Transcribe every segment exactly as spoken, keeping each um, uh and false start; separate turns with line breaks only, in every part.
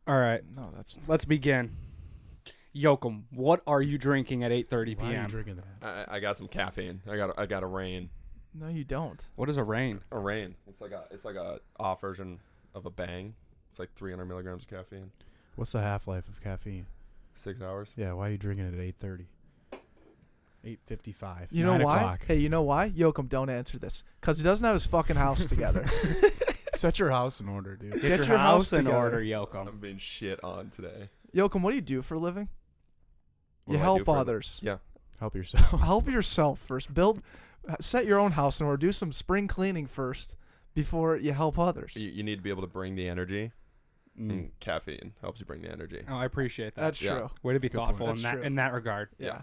All right,
No, that's
let's begin. Yoakum, what are you drinking at eight thirty
Why are you
p.m.?
drinking that?
I, I got some caffeine. I got a, I got a rain.
no, you don't.
What is a rain?
A rain. It's like a it's like a off version of a bang. It's like three hundred milligrams of caffeine.
What's the half life of caffeine?
Six hours.
Yeah, why are you drinking it at eight thirty? Eight fifty-five.
You know
Nine
why?
o'clock.
Hey, you know why? Yoakum, don't answer this. Because he doesn't have his fucking house together.
Set your house in order, dude.
Get,
Get
your,
your
house,
house
in
together.
order, Yoakum.
I'm being shit on today.
Yoakum, what do you do for a living?
What
You
do I do
help
for a-
others.
Yeah.
Help yourself.
Help yourself first. Build, set your own house in order. Do some spring cleaning first before you help others.
You, you need to be able to bring the energy.
Mm.
And caffeine helps you bring the energy.
Oh, I appreciate that.
That's
Yeah.
true.
Way to be
Good
thoughtful
point.
in
That's
that
true.
in that regard.
Yeah.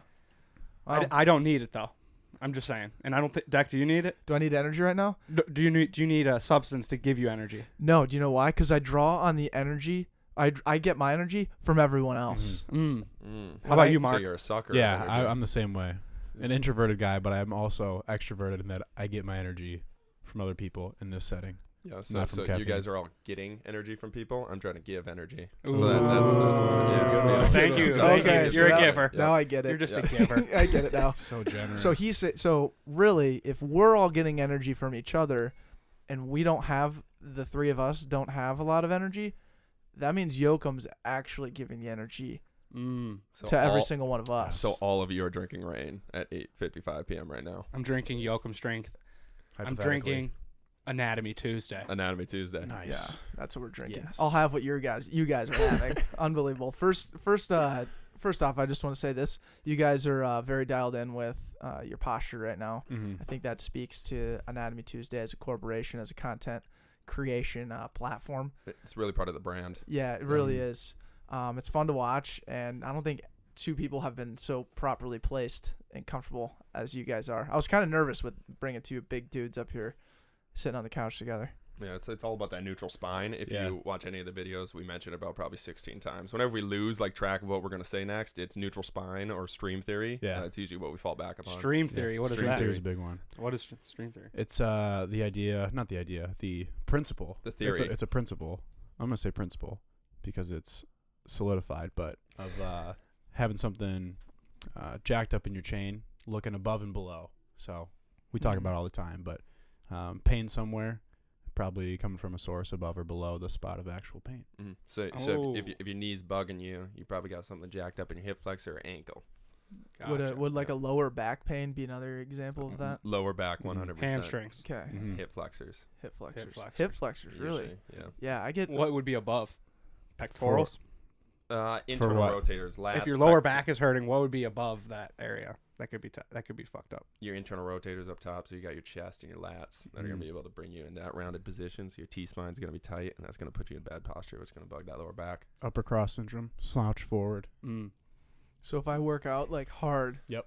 I, d-
Wow.
I don't need it though. I'm just saying, and I don't think Deck. Do you need it?
Do I need energy right now?
Do, do you need Do you need a substance to give you energy?
No. Do you know why? Because I draw on the energy. I, I get my energy from everyone else.
Mm.
Mm.
How about you,
So
Mark?
you're a sucker.
Yeah,
of
I,
energy.
I'm the same way. An introverted guy, but I'm also extroverted in that I get my energy from other people in this setting.
Yeah, so,
Not from
so you
caffeine.
guys are all getting energy from people. I'm trying to give energy.
Ooh.
So that, that's, that's what, yeah,
Good
yeah.
one.
Thank you.
Okay,
Thank
Okay,
you.
so
You're a
now-
giver.
Yeah.
Now I get it.
You're just
Yeah.
a giver.
I get it now.
So generous.
So he said. So really, if we're all getting energy from each other, and we don't have the three of us don't have a lot of energy, that means Yoakum's actually giving the energy
Mm.
So
to every
all-
single one of us.
So all of you are drinking rain at eight fifty-five p.m. right now.
I'm drinking Yoakum Strength. I'm
Hypothetically.
drinking Anatomy Tuesday.
Anatomy Tuesday.
Nice.
Yeah, that's what we're drinking.
Yes.
I'll have what your guys, you guys are having. Unbelievable. First, first, uh, first off, I just want to say this: you guys are uh, very dialed in with uh, your posture right now.
Mm-hmm.
I think that speaks to Anatomy Tuesday as a corporation, as a content creation uh, platform.
It's really part of the brand.
Yeah, it really
Mhm.
is. Um, it's fun to watch, and I don't think two people have been so properly placed and comfortable as you guys are. I was kind of nervous with bringing two big dudes up here, sitting on the couch together.
Yeah, it's it's all about that neutral spine. If
Yeah.
you watch any of the videos, we mentioned about probably sixteen times. Whenever we lose like track of what we're gonna say next, it's neutral spine or stream theory.
Yeah.
uh, it's usually what we fall back upon.
Stream theory. What is
Stream
that?
theory is a big one.
What is stream theory?
It's uh the idea, not the idea, the principle.
The
It's
theory.
a, it's a principle. I'm gonna say principle because it's solidified, but of uh, having something uh, jacked up in your chain, looking above and below. So we talk
Mhm.
about it all the time, but um, pain somewhere, probably coming from a source above or below the spot of actual pain.
Mhm. So, so
Oh.
if, if, you, if your knee's bugging you, you probably got something jacked up in your hip flexor or ankle.
Would a,
Gotcha.
would like a lower back pain be another example of that?
Lower back, one hundred percent.
Hamstrings.
Okay,
Mhm.
Hip flexors.
hip flexors.
flexors.
Hip flexors, really?
usually, Yeah.
Yeah, I get.
What would be above? Pectorals.
Uh, internal
what?
rotators, lats.
If your lower
pec-
back is hurting, what would be above that area? That could be t- that could be fucked up.
Your internal rotators up top, so you got your chest and your lats that are going
Mhm.
to be able to bring you in that rounded position. So your T-spine's going to be tight, and that's going to put you in bad posture, which is going to bug that lower back.
Upper cross syndrome, slouch forward.
Mm.
So if I work out like hard.
Yep.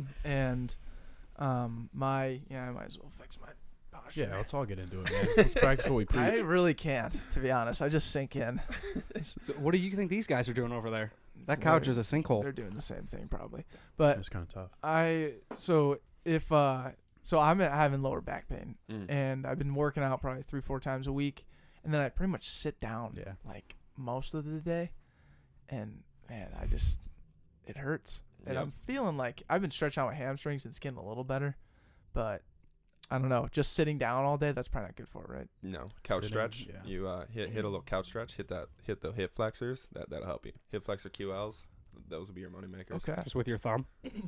and um my yeah, I might as well fix my posture.
Yeah, let's all get into it, man. Let's practice what we preach.
I really can't, to be honest. I just sink in.
So what do you think these guys are doing over there? That
They're-
couch is a sinkhole.
They're doing the same thing probably. But
It's kind of tough.
I so if uh so I'm having lower back pain
Mm.
and I've been working out probably three four times a week, and then I pretty much sit down
Yeah.
like most of the day, and man, I just it hurts, and
Yep.
I'm feeling like I've been stretching out my hamstrings and it's getting a little better, but I don't know, just sitting down all day, that's probably not good for it, right?
No, couch
Sitting,
stretch.
yeah.
You uh, hit hit a little couch stretch. Hit that. Hit the hip flexors. That that'll help you. Hip flexor Q Ls. Those will be your money makers.
Okay.
Just with your thumb.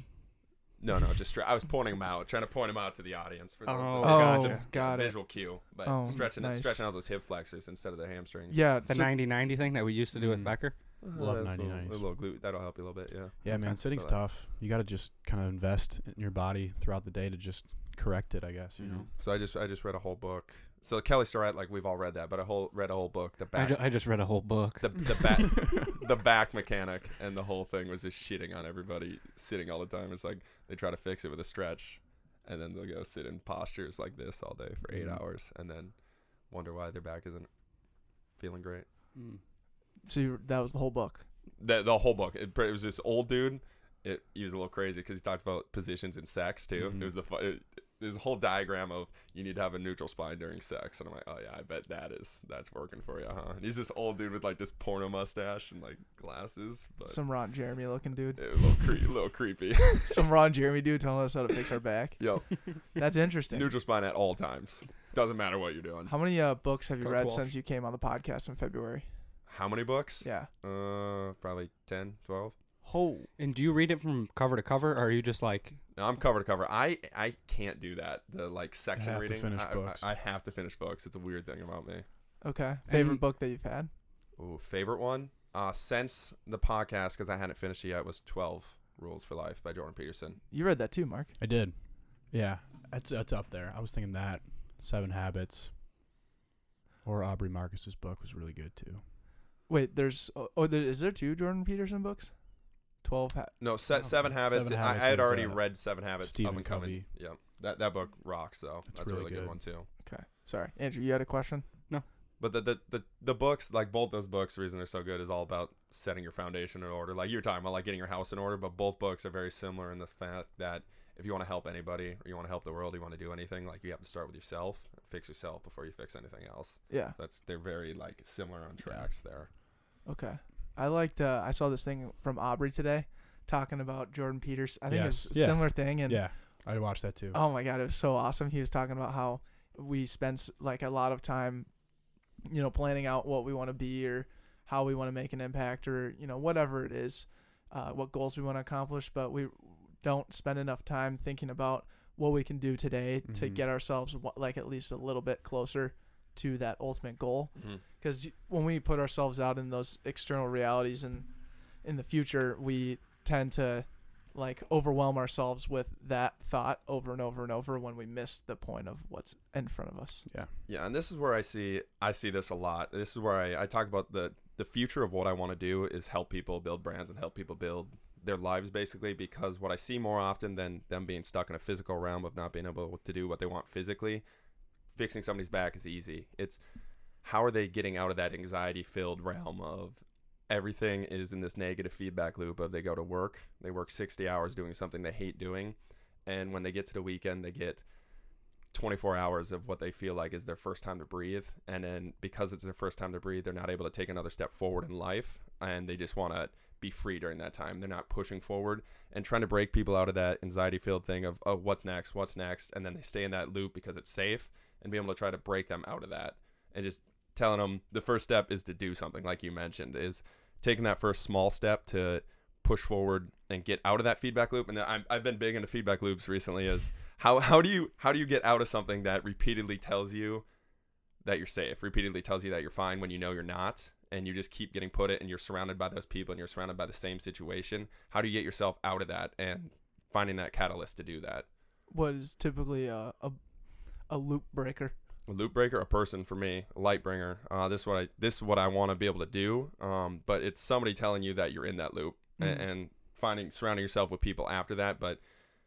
No, no, just stre- I was pointing them out, trying to point them out to the audience for the,
Oh,
the
Oh,
visual-
gotcha.
got it.
visual cue. But
Oh,
stretching
nice.
stretching out those hip flexors instead of the hamstrings.
Yeah,
The
so-
ninety ninety thing that we used to do with
Mm.
Becker.
Uh,
Love
that's a little,
ninety-nines.
a little glute. That'll help you a little bit. Yeah.
Yeah, man,
Okay.
sitting's
But, uh,
tough. You got to just kind of invest in your body throughout the day to just correct it, I guess, you know.
So I just I just read a whole book. So Kelly Starrett, like we've all read that, but I whole read a whole book. The
I,
back
ju- I just read a whole book.
the the back the back mechanic, and the whole thing was just shitting on everybody sitting all the time. It's like they try to fix it with a stretch, and then they'll go sit in postures like this all day for eight
Mhm.
hours, and then wonder why their back isn't feeling great.
Mm.
so you, that was the whole book.
The the whole book. It, it was this old dude. It he was a little crazy because he talked about positions in sex too.
Mhm.
It was the fu- it, there's a whole diagram of you need to have a neutral spine during sex, and I'm like, oh yeah, I bet that is that's working for you, huh? And he's this old dude with like this porno mustache and like glasses, but
Some Ron Jeremy looking dude.
it was a little, cre- a little creepy.
Some Ron Jeremy dude telling us how to fix our back.
Yo,
That's interesting.
neutral spine at all times. Doesn't matter what you're doing.
How many uh, books have you
Coach
read
Walsh.
since you came on the podcast in February?
How many books?
Yeah.
Uh, probably ten, twelve.
Oh.
And do you read it from cover to cover, or are you just like,
No, I'm cover to cover. I I can't do that. The like section
have to
reading.
finish
I,
books.
I, I have to finish books. It's a weird thing about me.
Okay. Favorite
And-
book that you've had?
Ooh, favorite one? Uh, since the podcast, because I hadn't finished it yet, was twelve Rules for Life by Jordan Peterson.
You read that too, Mark.
I did. Yeah, it's it's up there. I was thinking that Seven Habits or Aubrey Marcus's book was really good too.
Wait, there's oh, oh there, is there two Jordan Peterson books? Twelve. Ha-
No, se- Seven Habits.
Seven
I,
Habits
I had
is,
already
uh,
read Seven Habits
Stephen
up and coming.
Covey.
Yep. That that book rocks though.
It's
That's a
really
really good.
good.
one too.
okay. Sorry, Andrew. You had a question?
But the, the the the books, like both those books, the reason they're so good is all about setting your foundation in order. Like you were talking about, like getting your house in order. But both books are very similar in the fact that if you want to help anybody or you want to help the world, you want to do anything, like you have to start with yourself, fix yourself before you fix anything else.
Yeah.
That's they're very like similar on tracks there.
Okay. I liked. Uh, I saw this thing from Aubrey today, talking about Jordan Peters. I think
Yes.
it's a
Yeah.
similar thing. And
Yeah, I watched that too.
oh my god, it was so awesome. He was talking about how we spend s- like a lot of time, you know, planning out what we want to be or how we want to make an impact or you know whatever it is, uh, what goals we want to accomplish, but we don't spend enough time thinking about what we can do today to
Mhm.
get ourselves wa- like at least a little bit closer to that ultimate goal.
Mm-hmm.
Because when we put ourselves out in those external realities and in the future, we tend to like overwhelm ourselves with that thought over and over and over when we miss the point of what's in front of us.
Yeah.
Yeah, and this is where I see I see this a lot. This is where I, I talk about the the future of what I want to do is help people build brands and help people build their lives basically, because what I see more often than them being stuck in a physical realm of not being able to do what they want physically, fixing somebody's back is easy. It's how are they getting out of that anxiety filled realm of everything is in this negative feedback loop of they go to work, they work sixty hours doing something they hate doing, and when they get to the weekend they get twenty-four hours of what they feel like is their first time to breathe, and then because it's their first time to breathe, they're not able to take another step forward in life, and they just want to be free during that time. They're not pushing forward and trying to break people out of that anxiety filled thing of, oh, what's next, what's next, and then they stay in that loop because it's safe, and be able to try to break them out of that, and just telling them the first step is to do something, like you mentioned, is taking that first small step to push forward and get out of that feedback loop. And I'm, I've been big into feedback loops recently. Is how how do you how do you get out of something that repeatedly tells you that you're safe, repeatedly tells you that you're fine when you know you're not, and you just keep getting put it, and you're surrounded by those people, and you're surrounded by the same situation. How do you get yourself out of that and finding that catalyst to do that?
What is typically a a, a loop breaker?
A loop breaker, a person for me, a light bringer. Uh, this is what I this is what I want to be able to do. Um, but it's somebody telling you that you're in that loop,
Mhm.
and, and finding surrounding yourself with people after that. But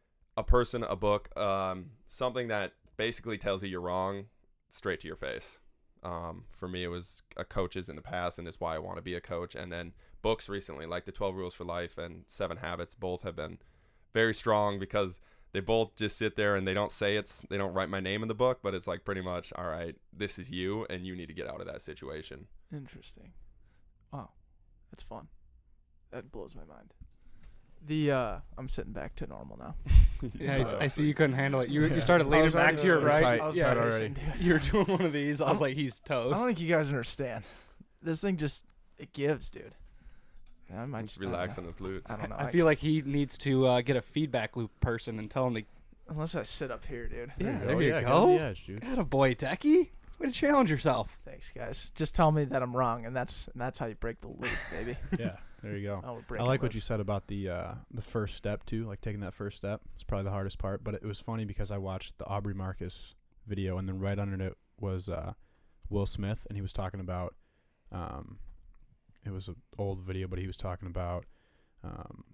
a person, a book, um, something that basically tells you you're wrong, straight to your face. Um, for me, it was a coaches in the past, and it's why I want to be a coach. And then books recently, like the twelve Rules for Life and Seven Habits, both have been very strong because they both just sit there and they don't say it's, they don't write my name in the book, but it's like pretty much, all right, this is you, and you need to get out of that situation.
Interesting. Wow, that's fun. That blows my mind. The uh, I'm sitting back to normal now.
Yeah, I s- I see you couldn't handle it. You you started
I
leaning
was
back
already-
to your
You're
right.
tight.
I was
Yeah,
tight
racing,
already.
dude.
you were doing one of these. I was like, he's
I
toast.
don't think you guys understand. This thing just it gives, dude. I might
Just
I don't
relax
know.
on those glutes.
I don't know.
I feel like he needs to uh, get a feedback loop person and tell him to.
unless I sit up here, dude.
Yeah,
go.
there you
Yeah, get
go.
on the edge, dude.
Attaboy, Techie. Way to challenge yourself.
Thanks, guys. Just tell me that I'm wrong, and that's and that's how you break the loop, baby.
Yeah, there you go.
Oh, we're
I
breaking
like what you
loops.
said about the uh, the first step too, like taking that first step. It's probably the hardest part, but it was funny because I watched the Aubrey Marcus video, and then right under it was uh, Will Smith, and he was talking about. Um, it was an old video, but he was talking about um,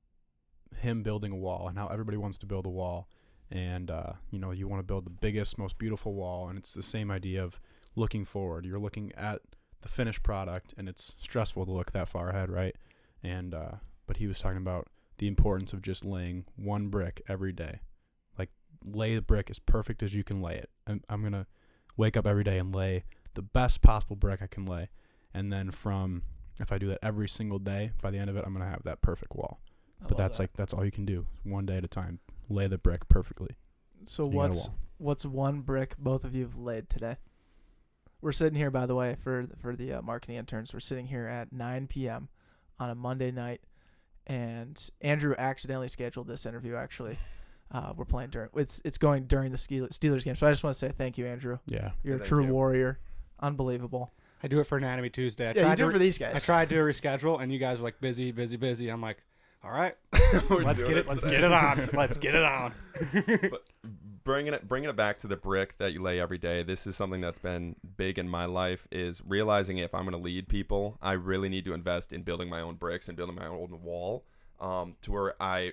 him building a wall and how everybody wants to build a wall, and uh, you know, you want to build the biggest, most beautiful wall, and it's the same idea of looking forward. You're looking at the finished product, and it's stressful to look that far ahead, right? And uh, but he was talking about the importance of just laying one brick every day. Like lay the brick as perfect as you can lay it. I'm, I'm going to wake up every day and lay the best possible brick I can lay. And then from, if I do that every single day, by the end of it, I'm going to have that perfect wall.
I
But
love
that's
that.
like, that's all you can do, one day at a time. Lay the brick perfectly.
So
You got a
what's
wall.
what's one brick both of you have laid today? We're sitting here, by the way, for for the uh, marketing interns. We're sitting here at nine p.m. on a Monday night, and Andrew accidentally scheduled this interview. Actually, uh, we're playing during it's it's going during the Steelers Steelers game. So I just want to say thank you, Andrew.
Yeah.
You're a
Thank
true
you.
warrior, unbelievable.
I do it for Anatomy Tuesday. I
Yeah, you
tried
do
to
it for these guys.
I tried to reschedule, and you guys were like busy, busy, busy. I'm like, all right,
We're
let's
doing
get it. Let's
today.
get it on. Let's get it on.
But bringing it bringing it back to the brick that you lay every day, this is something that's been big in my life, is realizing if I'm going to lead people, I really need to invest in building my own bricks and building my own wall, um, to where I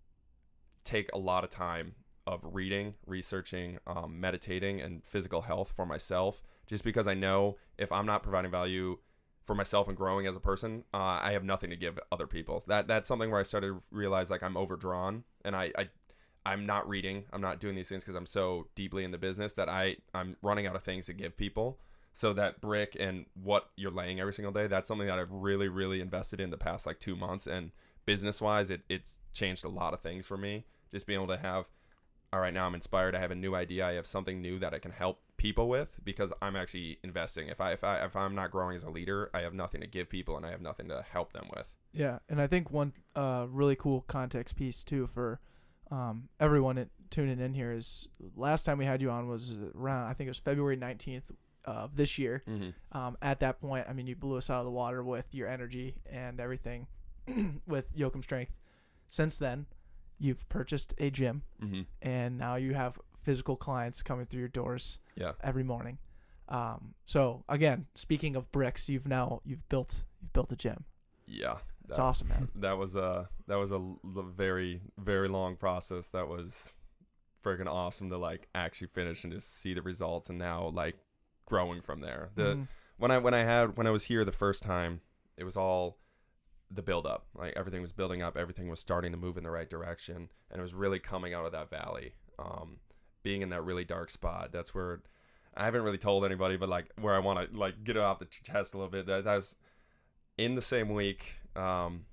take a lot of time of reading, researching, um, meditating, and physical health for myself, just because I know if I'm not providing value for myself and growing as a person, uh, I have nothing to give other people. That that's something where I started to realize like I'm overdrawn, and I, I I'm not reading, I'm not doing these things because I'm so deeply in the business that I I'm running out of things to give people. So that brick and what you're laying every single day, that's something that I've really really invested in the past like two months, and business wise, it it's changed a lot of things for me. Just being able to have, all right, now I'm inspired. I have a new idea. I have something new that I can help people with because I'm actually investing. If I if I if I'm not growing as a leader, I have nothing to give people and I have nothing to help them with.
Yeah, and I think one uh, really cool context piece too for um, everyone that tuning in here is last time we had you on was around I think it was February nineteenth of this year.
Mm-hmm.
Um, at that point, I mean, you blew us out of the water with your energy and everything with Yoakum Strength. Since then, you've purchased a gym,
Mm-hmm.
and now you have physical clients coming through your doors
Yeah.
every morning. Um, so again, speaking of bricks, you've now you've built you've built a gym.
Yeah.
That's
That-
awesome, man.
That was a that was a l- very very long process. That was freaking awesome to like actually finish and just see the results, and now like growing from there. The
Mhm.
when I when I had when I was here the first time, it was all the build up. Like everything was building up, everything was starting to move in the right direction, and it was really coming out of that valley. Um, being in that really dark spot. That's where I haven't really told anybody, but like where I want to like get it off the chest a little bit. That that was in the same week. Um,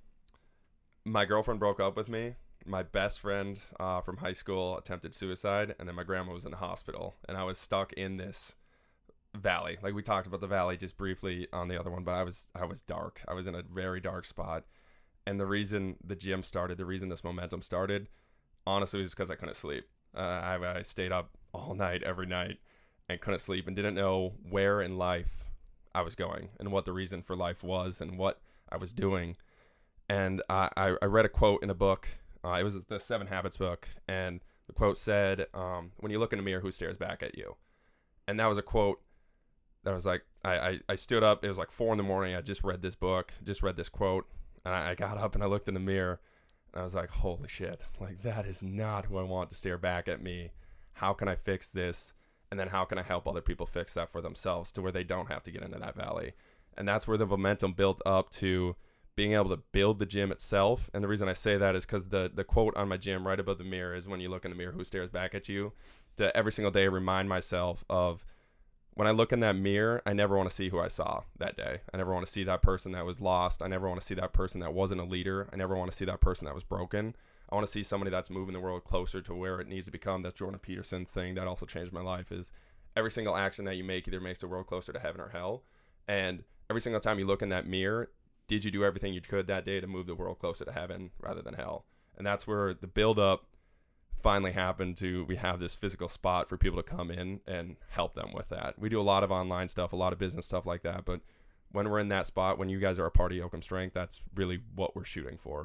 my girlfriend broke up with me. My best friend uh, from high school attempted suicide, and then my grandma was in the hospital, and I was stuck in this valley. Like we talked about the valley just briefly on the other one, but I was I was dark. I was in a very dark spot, and the reason the gym started, the reason this momentum started, honestly, was because I couldn't sleep. Uh, I, I stayed up all night, every night, and couldn't sleep, and didn't know where in life I was going, and what the reason for life was, and what I was doing. And I, I, I read a quote in a book. Uh, it was the Seven Habits book, and the quote said, um, "When you look in a mirror, who stares back at you?" And that was a quote that was like, I, I, I stood up. It was like four in the morning. I just read this book, just read this quote, and I, I got up and I looked in the mirror, and I was like, holy shit, like that is not who I want to stare back at me. How can I fix this? And then how can I help other people fix that for themselves to where they don't have to get into that valley? And that's where the momentum built up to being able to build the gym itself. And the reason I say that is because the, the quote on my gym right above the mirror is, when you look in the mirror, who stares back at you? To every single day remind myself of, when I look in that mirror, I never want to see who I saw that day. I never want to see that person that was lost. I never want to see that person that wasn't a leader. I never want to see that person that was broken. I want to see somebody that's moving the world closer to where it needs to become. That's Jordan Peterson's thing that also changed my life, is every single action that you make either makes the world closer to heaven or hell. And every single time you look in that mirror, did you do everything you could that day to move the world closer to heaven rather than hell? And that's where the build up finally happened to, we have this physical spot for people to come in and help them with that. We do a lot of online stuff, a lot of business stuff like that. But when we're in that spot, when you guys are a part of Yoakum Strength, that's really what we're shooting for.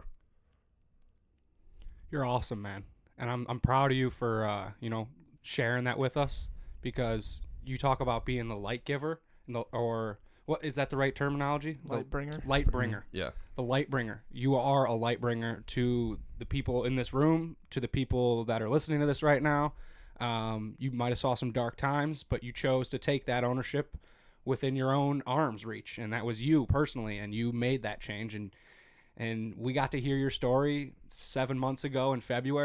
You're awesome, man. And I'm I'm proud of you for uh, you know, sharing that with us, because you talk about being the light giver, and the, or what is that the right terminology? The
Light bringer.
light bringer.
Yeah.
The light bringer. You are a light bringer to the people in this room, to the people that are listening to this right now. Um, you might have saw some dark times, but you chose to take that ownership within your own arm's reach, and that was you personally, and you made that change. And and we got to hear your story seven months ago in February,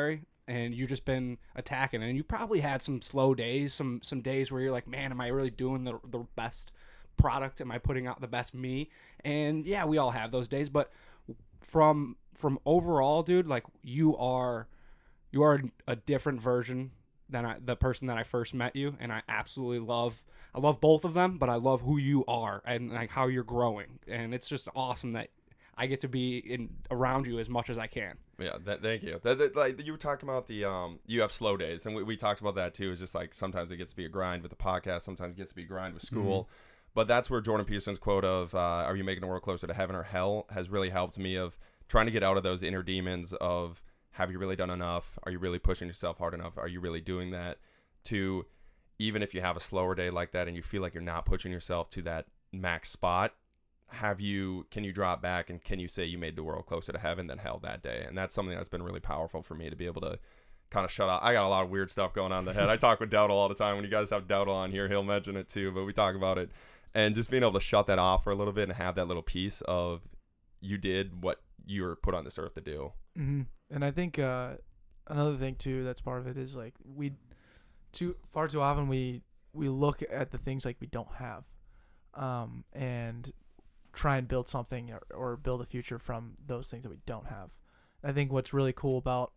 and you just been attacking, and you probably had some slow days, some some days where you're like, man, am I really doing the the best product? Am I putting out the best me? And yeah, we all have those days, but from from overall, dude, like you are you are a different version than I, the person that I first met you, and I absolutely love I love both of them, but I love who you are and like how you're growing, and it's just awesome that I get to be in around you as much as I can.
Yeah, that, thank you. That, that, like you were talking about the um, you have slow days, and we, we talked about that too. It's just like sometimes it gets to be a grind with the podcast, sometimes it gets to be a grind with school. Mm-hmm. But that's where Jordan Peterson's quote of uh, "Are you making the world closer to heaven or hell?" has really helped me of trying to get out of those inner demons of have you really done enough? Are you really pushing yourself hard enough? Are you really doing that? To even if you have a slower day like that and you feel like you're not pushing yourself to that max spot, have you can you drop back and can you say you made the world closer to heaven than hell that day? And that's something that's been really powerful for me to be able to kind of shut out. I got a lot of weird stuff going on in the head. I talk with Dowdle all the time. When you guys have Dowdle on here, he'll mention it too, but we talk about it. And just being able to shut that off for a little bit and have that little piece of you did what you were put on this earth to do.
Mm-hmm. And I think uh, another thing too that's part of it is like we too far too often we we look at the things like we don't have, um, and try and build something or, or build a future from those things that we don't have. I think what's really cool about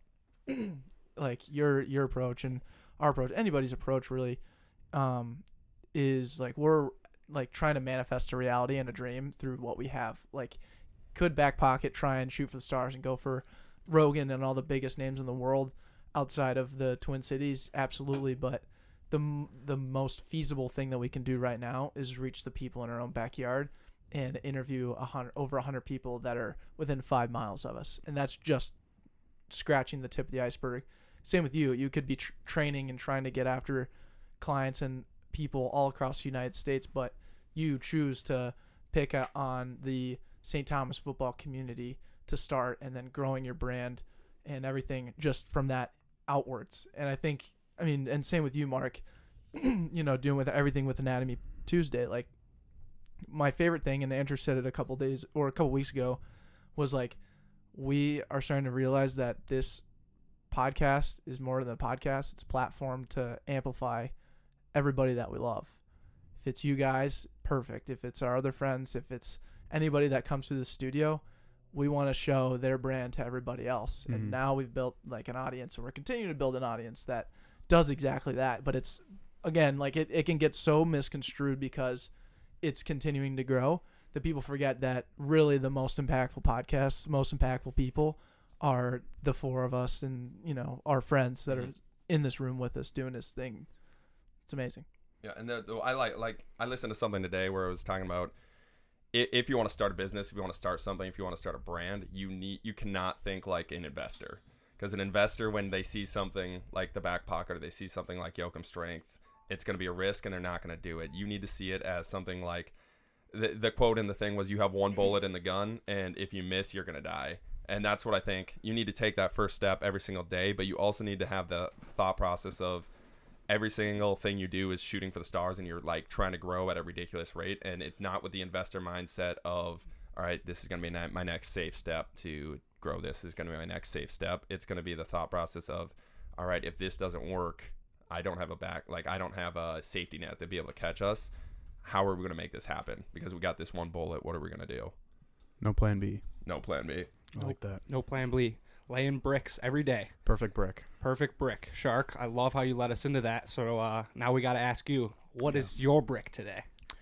like your your approach and our approach, anybody's approach really, um, is like we're like trying to manifest a reality and a dream through what we have. Like, could back pocket try and shoot for the stars and go for Rogan and all the biggest names in the world outside of the Twin Cities? Absolutely. But the the most feasible thing that we can do right now is reach the people in our own backyard and interview a hundred, over one hundred people that are within five miles of us. And that's just scratching the tip of the iceberg. Same with you. You could be tr- training and trying to get after clients and people all across the United States, but you choose to pick on the Saint Thomas football community to start, and then growing your brand and everything just from that outwards. And I think, I mean, and same with you, Mark, you know, doing with everything with Anatomy Tuesday. Like, my favorite thing, and Andrew said it a couple days or a couple weeks ago, was like, we are starting to realize that this podcast is more than a podcast. It's a platform to amplify everybody that we love. If it's you guys, perfect. If it's our other friends, if it's anybody that comes through the studio, we want to show their brand to everybody else. Mm-hmm. And now we've built like an audience, and we're continuing to build an audience that does exactly that. But it's, again, like it, it can get so misconstrued because it's continuing to grow that people forget that really the most impactful podcasts, most impactful people are the four of us and, you know, our friends that mm-hmm. are in this room with us doing this thing. It's amazing.
Yeah. And the, the, I like, like, I listened to something today where it was talking about if you want to start a business, if you want to start something, if you want to start a brand, you need, you cannot think like an investor, because an investor, when they see something like the back pocket or they see something like Yoakum Strength, it's going to be a risk and they're not going to do it. You need to see it as something like the, the quote in the thing was, you have one bullet in the gun, and if you miss, you're going to die. And that's what I think. You need to take that first step every single day, but you also need to have the thought process of every single thing you do is shooting for the stars, and you're like trying to grow at a ridiculous rate. And it's not with the investor mindset of, all right, this is going to be my next safe step to grow. This is going to be my next safe step. It's going to be the thought process of, all right, if this doesn't work, I don't have a back, like I don't have a safety net to be able to catch us. How are we going to make this happen? Because we got this one bullet. What are we going to do?
No plan B.
No plan B.
I like that.
No plan B. Laying bricks every day.
Perfect brick.
Perfect brick. Shark, I love how you let us into that. So uh, now we got to ask you, what yeah. is your brick today?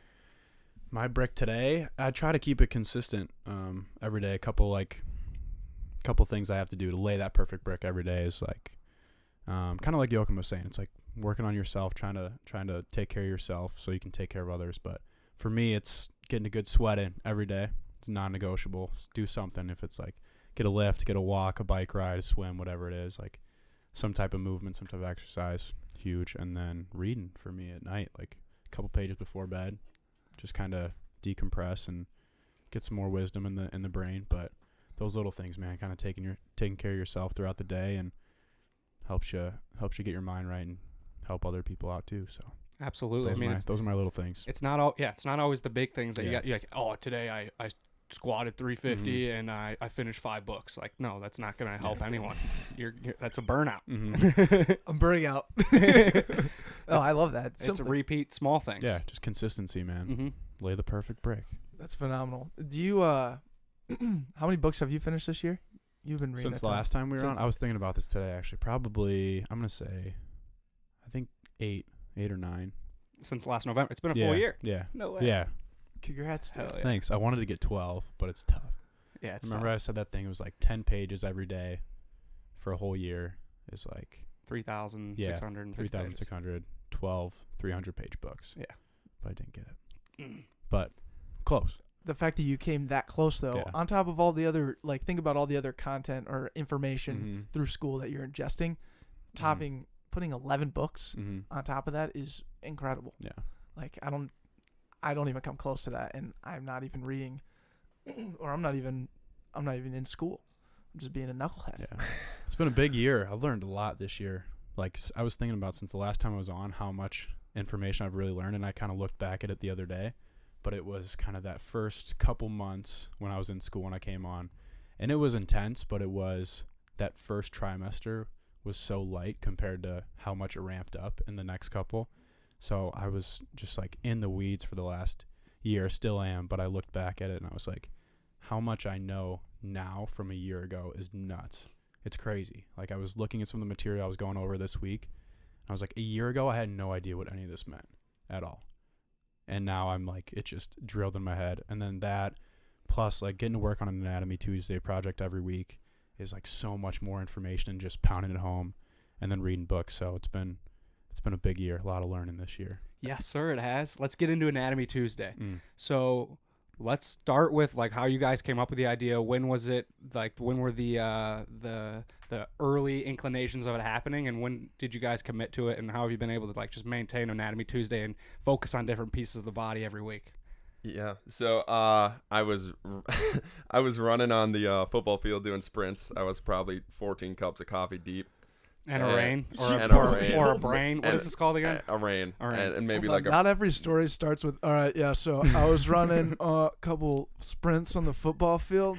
My brick today, I try to keep it consistent um, every day. A couple like, couple things I have to do to lay that perfect brick every day is like, um, kind of like Yoakum was saying. It's like working on yourself, trying to trying to take care of yourself so you can take care of others. But for me, it's getting a good sweat in every day. It's non-negotiable. Do something. If it's like get a lift, get a walk, a bike ride, a swim, whatever it is, like some type of movement, some type of exercise, huge. And then reading for me at night, like a couple pages before bed, just kind of decompress and get some more wisdom in the in the brain. But those little things, man, kind of taking your taking care of yourself throughout the day and helps you helps you get your mind right and help other people out too. So
absolutely,
those
I mean,
are my, those are my little things.
It's not all, yeah, it's not always the big things that
yeah.
you got. You're like, oh, today I I squatted three fifty and I, I finished five books. Like, no, that's not going to help
Yeah.
anyone. You're, you're that's a burnout.
Mm-hmm.
I'm burning out. Oh, I love that.
It's a
Simple.
repeat small things.
Yeah, just consistency, man.
Mm-hmm.
Lay the perfect brick.
That's phenomenal. Do you uh how many books have you finished this year? You've been reading
Since
a
the
ton.
last time we were
Sin-
on, I was thinking about this today. Actually, probably I'm gonna say, I think eight, eight or nine.
Since last November. It's been a
yeah,
full year.
Yeah,
No way.
yeah.
Congrats to
Hell
you.
yeah.
Thanks. I wanted to get twelve, but it's tough.
Yeah, it's
Remember, I said that thing was like ten pages every day for a whole year. Is like
three thousand
Yeah,
six hundred
three thousand six hundred, twelve, three hundred page books.
Yeah.
But I didn't get it.
Mm.
But close.
The fact that you came that close though,
Yeah.
on top of all the other like think about all the other content or information
Mm-hmm.
through school that you're ingesting, topping putting eleven books
Mm-hmm.
on top of that is incredible.
Yeah.
Like I don't I don't even come close to that and I'm not even reading or I'm not even I'm not even in school. I'm just being a knucklehead.
Yeah. It's been a big year. I learned a lot this year. Like s- I was thinking about since the last time I was on how much information I've really learned, and I kind of looked back at it the other day. But it was kind of that first couple months when I was in school when I came on, and it was intense. But it was that first trimester was so light compared to how much it ramped up in the next couple. So I was just like in the weeds for the last year, still am. But I looked back at it and I was like, how much I know now from a year ago is nuts. It's crazy. Like I was looking at some of the material I was going over this week. I was like, a year ago, I had no idea what any of this meant at all. And now I'm like, it just drilled in my head. And then that plus like getting to work on an Anatomy Tuesday project every week is like so much more information and just pounding it home and then reading books. So it's been, it's been a big year, a lot of learning this year.
Yes, sir, it has. Let's get into Anatomy Tuesday.
Mm.
So let's start with like how you guys came up with the idea. When was it? Like when were the uh, the the early inclinations of it happening, and when did you guys commit to it? And how have you been able to like just maintain Anatomy Tuesday and focus on different pieces of the body every week?
Yeah. So uh, I was I was running on the uh, football field doing sprints. I was probably fourteen cups of coffee deep.
And a
And-
rain or a,
and a
or,
rain.
or a brain. What
And-
is this called again?
A, a rain.
A rain.
And, and maybe
Hold
like
on,
a
not every story starts with all right, yeah, so I was running a couple sprints on the football field.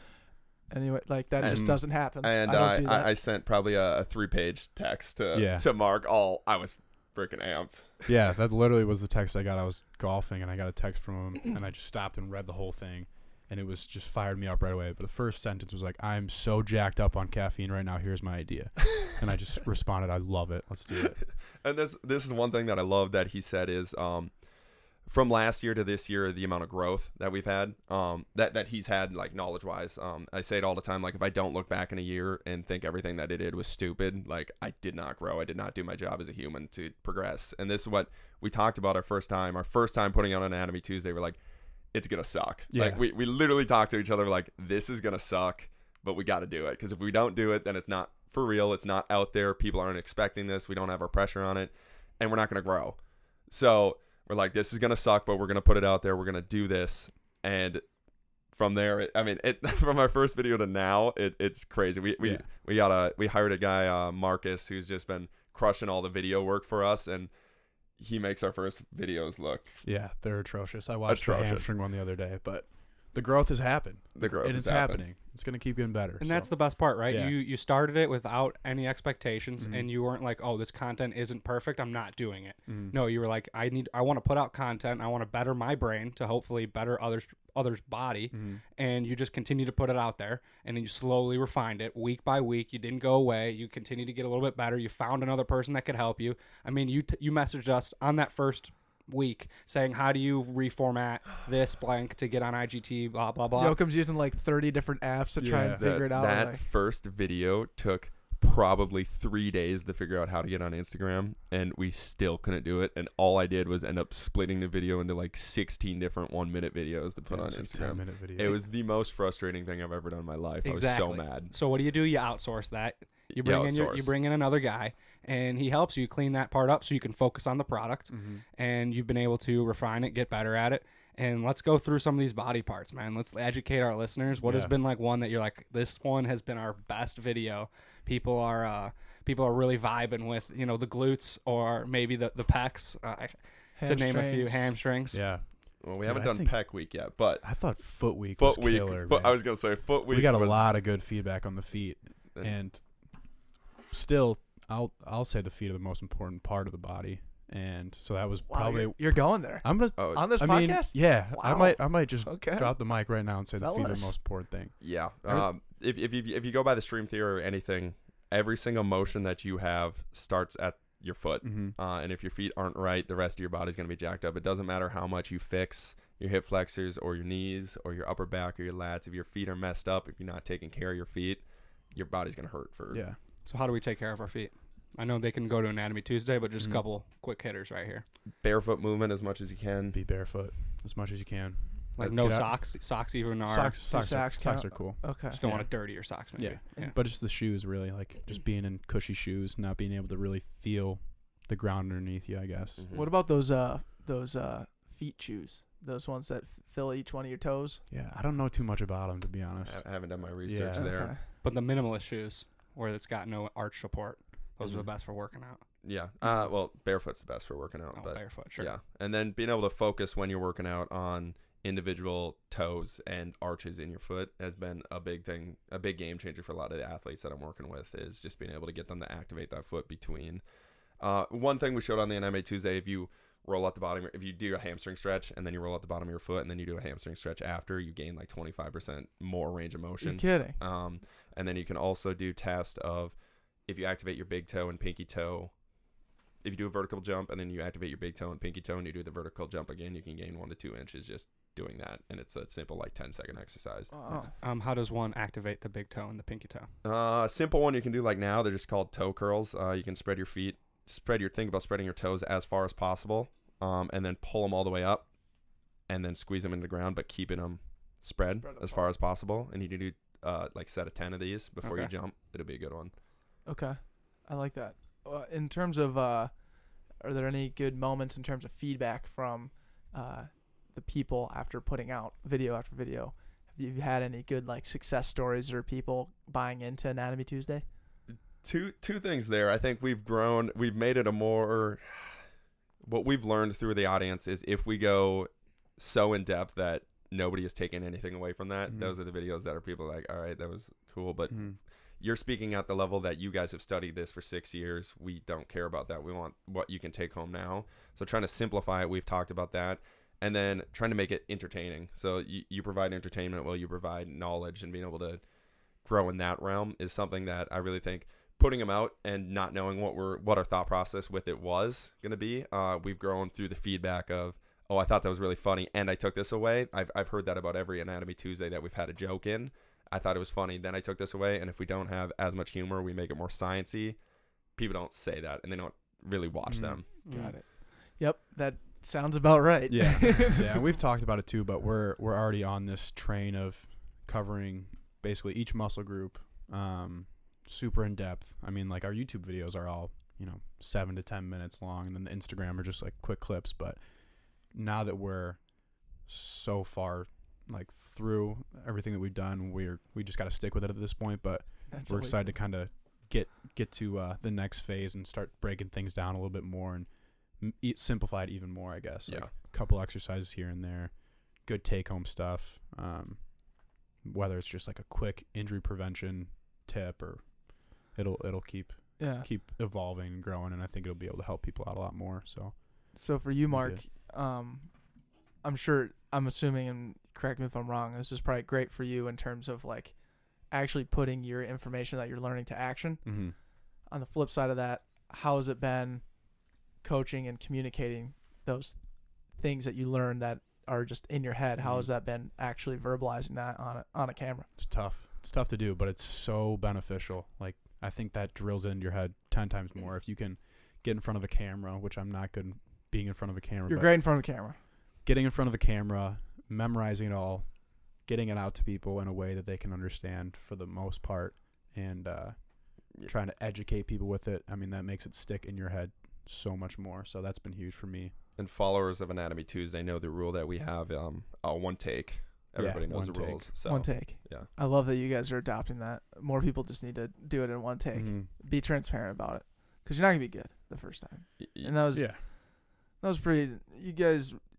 Anyway, like that just
And-
doesn't happen.
and
I don't
I,
do that.
I, I sent probably a, a three page text to
Yeah.
to Mark. All I was freaking amped.
Yeah, that literally was the text I got. I was golfing and I got a text from him and I just stopped and read the whole thing and it was just fired me up right away. But the first sentence was like, I'm so jacked up on caffeine right now. Here's my idea. And I just responded, I love it. Let's do it.
And this this is one thing that I love that he said is um from last year to this year, the amount of growth that we've had, um, that, that he's had, like, knowledge-wise. Um, I say it all the time, like, if I don't look back in a year and think everything that I did was stupid, like, I did not grow. I did not do my job as a human to progress. And this is what we talked about our first time. Our first time putting on Anatomy Tuesday, we're like, it's going to suck.
Yeah.
Like, we, we literally talked to each other like, this is going to suck, but we got to do it. Because if we don't do it, then it's not for real. It's not out there. People aren't expecting this. We don't have our pressure on it. And we're not going to grow. So we're like, this is going to suck, but we're going to put it out there. We're going to do this. And from there, it, I mean, it from our first video to now, it, it's crazy. We we,
Yeah.
we got a, we hired a guy, uh, Marcus, who's just been crushing all the video work for us. And he makes our first videos look,
Yeah, they're atrocious. I watched
Atrocious.
the hamstring one the other day, but the growth has happened.
the growth
and
is
it's happening. It's going to keep getting better.
And
so.
that's the best part, right?
Yeah.
You you started it without any expectations,
Mhm.
and you weren't like, "Oh, this content isn't perfect. I'm not doing it."
Mhm.
No, you were like, "I need. I want to put out content. I want to better my brain to hopefully better others others' body."
Mhm.
And you just continue to put it out there, and then you slowly refined it week by week. You didn't go away. You continue to get a little bit better. You found another person that could help you. I mean, you t- you messaged us on that first week saying, how do you reformat this blank to get on I G T, blah blah blah.
Yoakum's using like thirty different apps to try
Yeah.
and figure
that,
it out.
That
like,
first video took probably three days to figure out how to get on Instagram, and we still couldn't do it. And all I did was end up splitting the video into like sixteen different one minute videos to put
Yeah,
on
it's a
Instagram.
ten minute video.
It was the most frustrating thing I've ever done in my life.
Exactly.
I was so mad.
So what do you do? You outsource that. You
Yeah,
bring in your, you
outsource.
bring in another guy, and he helps you clean that part up so you can focus on the product.
Mhm.
And you've been able to refine it, get better at it. And let's go through some of these body parts, man. Let's educate our listeners. What has
Yeah.
been like one that you're like, this one has been our best video. People are uh, people are really vibing with, you know, the glutes or maybe the the pecs, uh, to name a few
hamstrings.
hamstrings.
Yeah.
Well, we
Dude,
haven't
I
done
think-
pec week yet, but
I thought foot week
foot
was
week.
killer.
Foot,
man.
I was gonna say foot week.
we got a
was,
lot of good feedback on the feet,
And-
and still, I'll I'll say the feet are the most important part of the body, and so that was
Wow,
probably.
you're, you're going there
I'm gonna.
Oh,
on this
I mean,
podcast.
yeah, I
Wow.
might I might just
Okay.
drop the mic right now and say the feet are
Fellas.
the most important thing.
yeah.
Are-
Um, if if you if you go by the stream theory or anything, every single motion that you have starts at your foot.
Mm-hmm.
Uh, and if your feet aren't right, the rest of your body's going to be jacked up. It doesn't matter how much you fix your hip flexors or your knees or your upper back or your lats. If your feet are messed up, if you're not taking care of your feet, your body's going to hurt for.
Yeah.
So how do we take care of our feet? I know they can go to Anatomy Tuesday, but just
Mhm.
a couple quick hitters right here.
Barefoot movement as much as you can.
Be barefoot as much as you can.
Like
Let's
no
get out-
socks. Socks even are.
Socks, socks,
socks
are, socks
count?
are cool.
Okay.
Just don't
yeah.
want to dirty your socks. Maybe.
Yeah.
Yeah.
But it's the shoes, really, like just being in cushy shoes, not being able to really feel the ground underneath you, I guess.
Mhm.
What about those uh those uh feet shoes? Those ones that f- fill each one of your toes.
Yeah, I don't know too much about them, to be honest.
I haven't done my research
Yeah.
there.
Okay.
But the minimalist shoes, where it's got no arch support, those are
Mhm.
the best for working out.
Yeah. Uh, well, barefoot's the best for working out,
Oh,
but
barefoot, sure.
yeah. And then being able to focus when you're working out on individual toes and arches in your foot has been a big thing, a big game changer for a lot of the athletes that I'm working with, is just being able to get them to activate that foot between. Uh, one thing we showed on the N M A Tuesday, if you roll out the bottom, if you do a hamstring stretch and then you roll out the bottom of your foot and then you do a hamstring stretch after, you gain like twenty-five percent more range of
You're
motion.
kidding.
Um, and then you can also do test of if you activate your big toe and pinky toe. If you do a vertical jump and then you activate your big toe and pinky toe and you do the vertical jump again, you can gain one to two inches just doing that. And it's a simple like ten second exercise.
Oh.
Um, how does one activate the big toe and the pinky toe?
Uh, simple one you can do like now. They're just called toe curls. Uh, you can spread your feet, spread your think about spreading your toes as far as possible, um, and then pull them all the way up, and then squeeze them into the ground, but keeping them spread,
Spread
as far as possible. And you can do uh like set of ten of these before you
Okay.
jump. It'll be a good one.
Okay. I like that. Uh, in terms of, uh, are there any good moments in terms of feedback from uh, the people after putting out video after video? Have you had any good like success stories or people buying into Anatomy Tuesday?
two two things there. I think we've grown, we've made it a more, what we've learned through the audience is if we go so in depth that nobody is taking anything away from that,
Mhm.
those are the videos that are people like, all right, that was cool, but
Mhm.
you're speaking at the level that you guys have studied this for six years. We don't care about that. We want what you can take home now. So trying to simplify it, we've talked about that. And then trying to make it entertaining. So you, you provide entertainment while you provide knowledge, and being able to grow in that realm is something that I really think putting them out and not knowing what we're what our thought process with it was going to be. Uh, we've grown through the feedback of, oh, I thought that was really funny and I took this away. I've, I've heard that about every Anatomy Tuesday that we've had a joke in. I thought it was funny, then I took this away. And if we don't have as much humor, we make it more sciencey. People don't say that, and they don't really watch
Mhm.
them.
Got it. Yep, that sounds about right.
Yeah, yeah, and we've talked about it too, but we're we're already on this train of covering basically each muscle group, um, super in depth. I mean, like our YouTube videos are all you know seven to ten minutes long, and then the Instagram are just like quick clips. But now that we're so far like through everything that we've done, we're we just got to stick with it at this point. But
That's
we're
what we-
excited to kind of get get to uh, the next phase and start breaking things down a little bit more and m- e- simplify it even more, I guess. Like
Yeah.
a couple exercises here and there, good take home stuff. Um, whether it's just like a quick injury prevention tip, or it'll it'll keep
Yeah.
keep evolving and growing, and I think it'll be able to help people out a lot more. So
So for you,
Okay.
Mark, um, I'm sure, I'm assuming, and correct me if I'm wrong, this is probably great for you in terms of like actually putting your information that you're learning to action.
mm-hmm.
On the flip side of that, how has it been coaching and communicating those things that you learn that are just in your head? How
Mhm.
has that been actually verbalizing that on a, on a camera?
It's tough. It's tough to do, but it's so beneficial. Like I think that drills into your head ten times more if you can get in front of a camera, which I'm not good being in front of a camera.
You're
but
great in front of a camera.
Getting in front of a camera, memorizing it all, getting it out to people in a way that they can understand for the most part, and uh,
Yeah.
trying to educate people with it. I mean, that makes it stick in your head so much more. So that's been huge for me.
And followers of Anatomy Tuesday know the rule that we have, um, uh, one take. Everybody knows
one
the
take.
rules. So
One take.
yeah.
I love that you guys are adopting that. More people just need to do it in one take.
Mhm.
Be transparent about it, because you're not gonna be good the first time.
Y- y-
And that was
Yeah.
that was pretty. You guys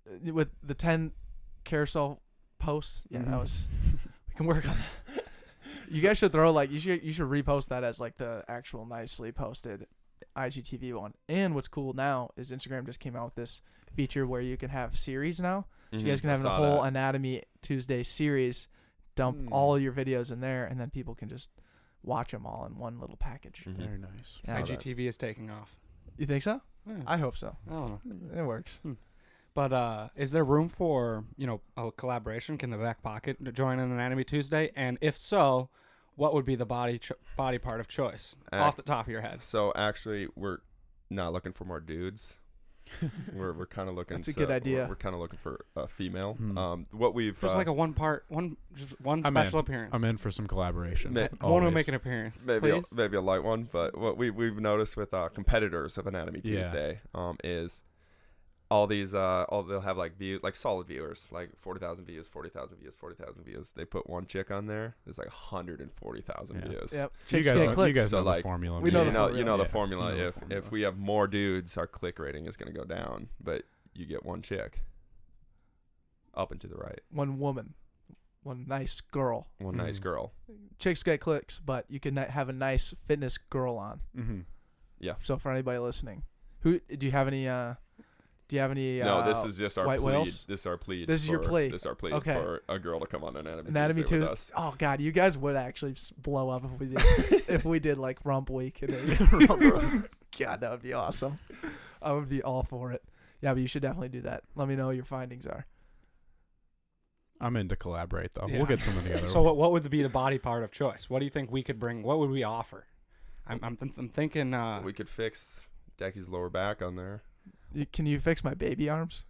with the ten carousel posts. Yeah,
Mhm.
that was. We can work on that. You guys should throw like you should you should repost that as like the actual nicely posted I G T V one. And what's cool now is Instagram just came out with this feature where you can have series now. So you guys
Mhm,
can
I
have a
saw
whole
that.
Anatomy Tuesday series, dump
Mm.
all your videos in there, and then people can just watch them all in one little package.
Mhm.
Very nice.
Yeah.
Saw that.
I G T V is taking off.
You think so?
Yeah,
I hope so.
I don't know.
It works.
But uh, is there room for, you know, a collaboration? Can the Back Pocket join an Anatomy Tuesday? And if so, what would be the body cho- body part of choice
Ac-
off the top of your head?
So actually, we're not looking for more dudes. we're we're kind of looking.
That's a
so
good idea.
We're, we're kind of looking for a female.
Hmm.
Um, what we've
Just
uh,
like a one part, one just one
I'm
special
in.
appearance.
I'm in for some collaboration.
Ma-
I want to
always.
make an appearance,
maybe a,
please.
maybe a light one, but what we we've noticed with uh, competitors of Anatomy
Yeah.
Tuesday um, is all these uh all they'll have like view like solid viewers like forty thousand views, forty thousand views, forty thousand views. They put one chick on there. There's like one hundred forty thousand
Yeah.
views.
Yep.
You
Chicks
guys,
get
know, you
clicks.
guys
So,
know
like,
the formula.
we
man.
know
you
the
know,
formula.
you know the
Yeah,
formula.
you know the
if
formula.
if we have more dudes, our click rating is going to go down, but you get one chick up and to the right,
One woman, one nice girl.
one nice
Mhm.
girl.
Chicks get clicks, but you can ni- have a nice fitness girl on.
Mhm.
So for anybody listening, who do you have any? Uh, do you have any?
No,
uh,
this is just our
white
plea.
whales?
This is our plea.
This is your
for-
plea.
This is our plea
Okay.
for a girl to come on Anatomy,
Anatomy
Tuesday with
Tuesday.
us.
Oh God, you guys would actually s- blow up if we did. if we did like Rump Week. And it- God, that would be awesome. I would be all for it. Yeah, but you should definitely do that. Let me know what your findings are.
I'm in to collaborate though.
Yeah.
We'll get something together.
So what, what would be the body part of choice? What do you think we could bring? What would we offer? I'm I'm, th- I'm thinking. Uh,
We could fix Decky's lower back on there.
You, can you fix my baby arms?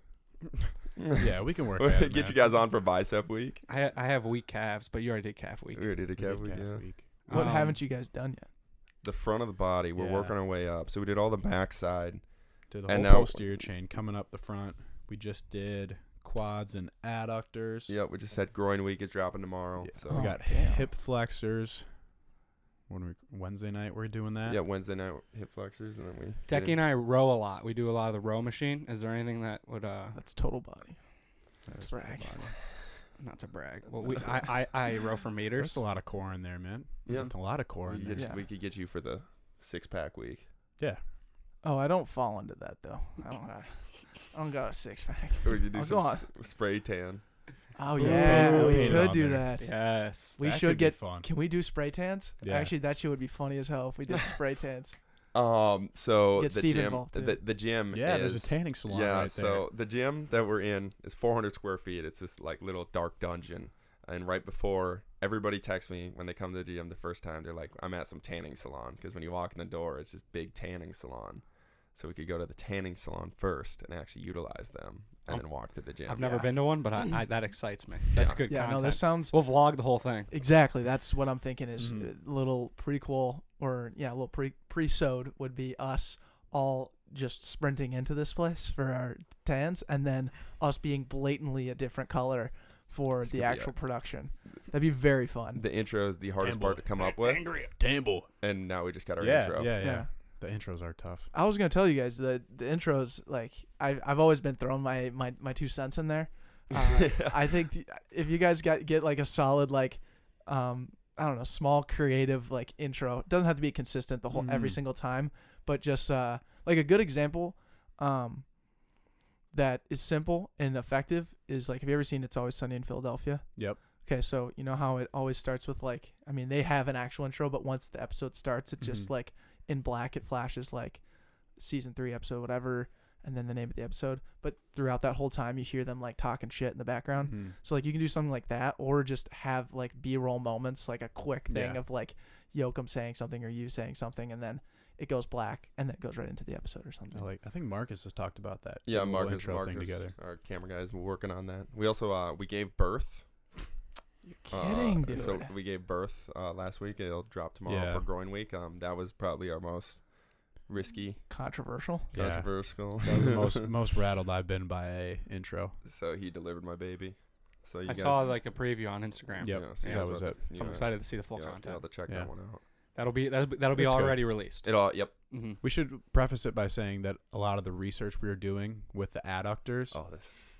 yeah, we can work.
We'll
at it,
Get
man.
you guys on for bicep week.
I I have weak calves, but you already did calf week.
We already did
We
a calf
did
week.
calf
Yeah.
week.
What
Um,
haven't you guys done yet?
The front of the body. We're
Yeah.
working our way up. So we did all the back side.
Did the
And
whole
now-
posterior chain coming up the front. We just did quads and adductors.
Yep. We just said groin week is dropping tomorrow.
Yeah.
So
We
Oh,
got
damn.
hip flexors. When we Wednesday night we're doing that.
yeah, Wednesday night hip flexors, and then we.
Decky
did-
and I row a lot. We do a lot of the row machine. Is there anything that would uh
That's total body.
That's
brag.
full body.
not to brag? Well, we I, I I row for meters.
There's a lot of core in there, man.
Yeah.
There's a lot of core
We
in
could,
there.
get you,
Yeah.
we could get you for the six pack week.
Yeah.
Oh, I don't fall into that though. I don't got. I don't got a six pack.
Or we could do
Oh,
some
go on.
s- spray tan.
Oh yeah,
Ooh,
we
paint it
could
on
do
there.
that.
Yes.
We
That
should
could be
get.
fun.
Can we do spray tans?
Yeah.
Actually, that shit would be funny as hell if we did spray tans.
Um. So
Get
the
Steve
gym.
involved, too.
The, the gym.
Yeah,
is,
there's a tanning salon
Yeah.
right there.
So the gym that we're in is four hundred square feet. It's this like little dark dungeon. And right before everybody texts me when they come to the gym the first time, they're like, "I'm at some tanning salon," because when you walk in the door, it's this big tanning salon. So we could go to the tanning salon first and actually utilize them, and
Oh.
then walk to the gym.
I've never
Yeah.
been to one, but I, I, that excites me. That's
Yeah.
good
Yeah,
content.
no, this sounds
We'll vlog the whole thing.
exactly. That's what I'm thinking is
Mhm.
a little prequel or yeah, a little pre pre-sode would be us all just sprinting into this place for our tans, and then us being blatantly a different color for
This
the
could be
actual
a-
production. That'd be very fun.
The intro is the hardest
Damn
part
boy.
to come up with,
Tamble.
and now we just got our
Yeah,
intro.
yeah, yeah,
Yeah.
The intros are tough.
I was gonna tell you guys the the intros like I I've always been throwing my my, my two cents in there. Uh, I think th- if you guys got get like a solid like um I don't know small creative like intro, it doesn't have to be consistent the whole every
Mhm.
single time, but just uh like a good example um that is simple and effective is like have you ever seen It's Always Sunny in Philadelphia?
Yep.
Okay, so you know how it always starts with like I mean they have an actual intro, but once the episode starts, it's just
Mhm.
like in black it flashes like season three episode whatever, and then the name of the episode. But throughout that whole time, you hear them like talking shit in the background.
Mhm.
So like you can do something like that, or just have like B-roll moments, like a quick thing
Yeah.
of like Yoakum saying something or you saying something, and then it goes black, and then it goes right into the episode or something.
I like. I think Marcus has talked about that.
Yeah,
doing a little
Marcus,
intro
Marcus,
thing together.
our camera guys, were working on that. We also uh we gave birth.
You're
uh,
kidding, dude.
So we gave birth uh, last week. It'll drop tomorrow
Yeah.
for groin week. Um, that was probably our most risky,
Controversial.
Yeah.
controversial.
That was the most most rattled I've been by a intro.
So he delivered my baby. So you
I
guys,
saw like a preview on Instagram.
Yep.
yeah, so you
that
guys
was
will
it.
have to-
So I'm
yeah,
excited to see the full
yeah,
content.
You'll have to check
Yeah.
that one out.
That'll be that'll be, that'll be
That's good.
already released.
It all. Yep.
Mm-hmm.
We should preface it by saying that a lot of the research we were doing with the adductors
Oh, this.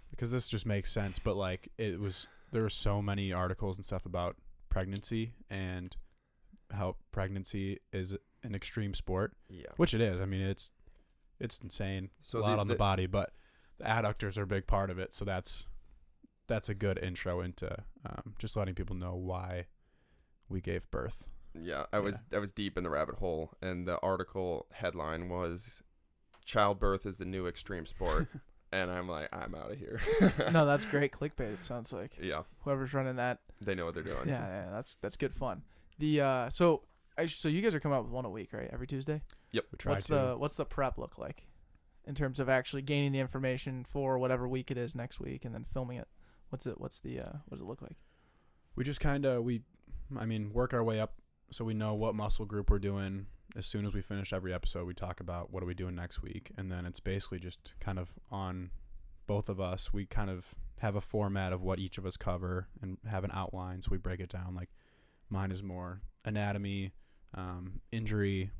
because this just makes sense, but like it was, there were so many articles and stuff about pregnancy and how pregnancy is an extreme sport,
Yeah.
which it is. I mean, it's it's insane,
So
a lot
the-
on the,
the-
body, but the adductors are a big part of it. So that's that's a good intro into um, just letting people know why we gave birth.
Yeah, I was I was deep in the rabbit hole, and the article headline was "Childbirth is the new extreme sport," and I'm like, I'm out of here.
No, that's great clickbait. It sounds like
Yeah,
whoever's running that.
they know what they're doing.
Yeah, yeah, that's that's good fun. The uh, so I, so you guys are coming out with one a week, right? Every Tuesday.
We try
What's
to.
the what's the prep look like, in terms of actually gaining the information for whatever week it is next week, and then filming it? What's it? What's the uh, what does it look like?
We just kind of we, I mean, work our way up so we know what muscle group we're doing. As soon as we finish every episode, we talk about what are we doing next week, and then it's basically just kind of on both of us. We kind of have a format of what each of us cover and have an outline, so we break it down. Like mine is more anatomy, um, injury,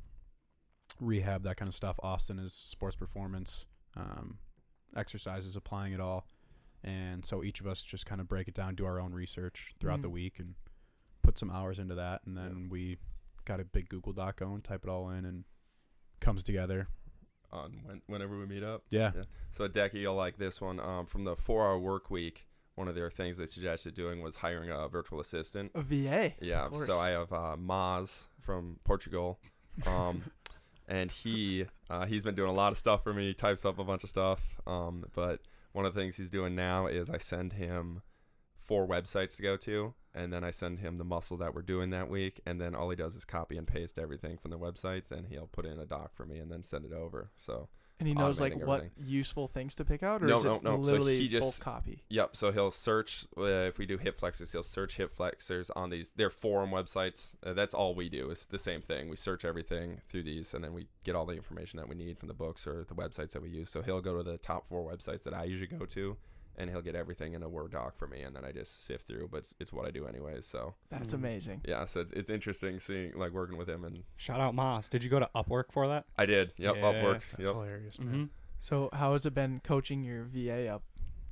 rehab, that kind of stuff. Austin is sports performance, um, exercises, applying it all. And so each of us just kind of break it down, do our own research throughout
Mhm.
the week, and put some hours into that. And then we got a big Google Doc going, type it all in, and comes together.
On when, whenever we meet up.
Yeah.
Yeah. So Decky, you'll like this one. Um, from the four-hour work week, one of their things they suggested doing was hiring a virtual assistant.
A V A.
Yeah.
Of course.
So I have uh, Maz from Portugal, um, and he uh, he's been doing a lot of stuff for me. He types up a bunch of stuff. Um, but one of the things he's doing now is I send him four websites to go to, and then I send him the muscle that we're doing that week, and then all he does is copy and paste everything from the websites, and he'll put in a doc for me and then send it over. So
And he knows like
automating
what
everything.
useful things to pick out, or
No,
is it
no, no. So
literally
he just-
both copy?
Yep. So he'll search uh, if we do hip flexors, he'll search hip flexors on these. They're forum websites. Uh, that's all we do. It's the same thing. We search everything through these, and then we get all the information that we need from the books or the websites that we use. So he'll go to the top four websites that I usually go to, and he'll get everything in a Word doc for me, and then I just sift through. But it's, it's what I do anyways. So
That's
Mm.
amazing.
yeah. So it's, it's interesting seeing like working with him, and
Shout out Moss. Did you go to Upwork for that?
I did. Yep.
Yeah,
Upwork.
That's
Yep.
hilarious, man.
Mm-hmm.
So how has it been coaching your V A up?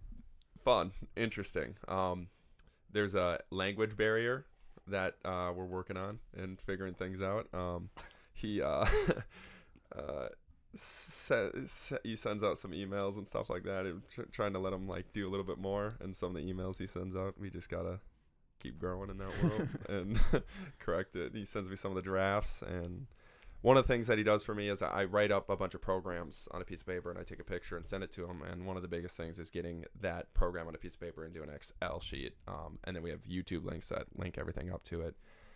Fun, interesting. Um, there's a language barrier that uh, we're working on and figuring things out. Um, he uh, uh, se- se- he sends out some emails and stuff like that, and tr- trying to let him like do a little bit more. And some of the emails he sends out, we just gotta keep growing in that world and correct it. He sends me some of the drafts, and one of the things that he does for me is I write up a bunch of programs on a piece of paper, and I take a picture and send it to him. And one of the biggest things is getting that program on a piece of paper into an Excel sheet. Um, and then we have YouTube links that link everything up to it.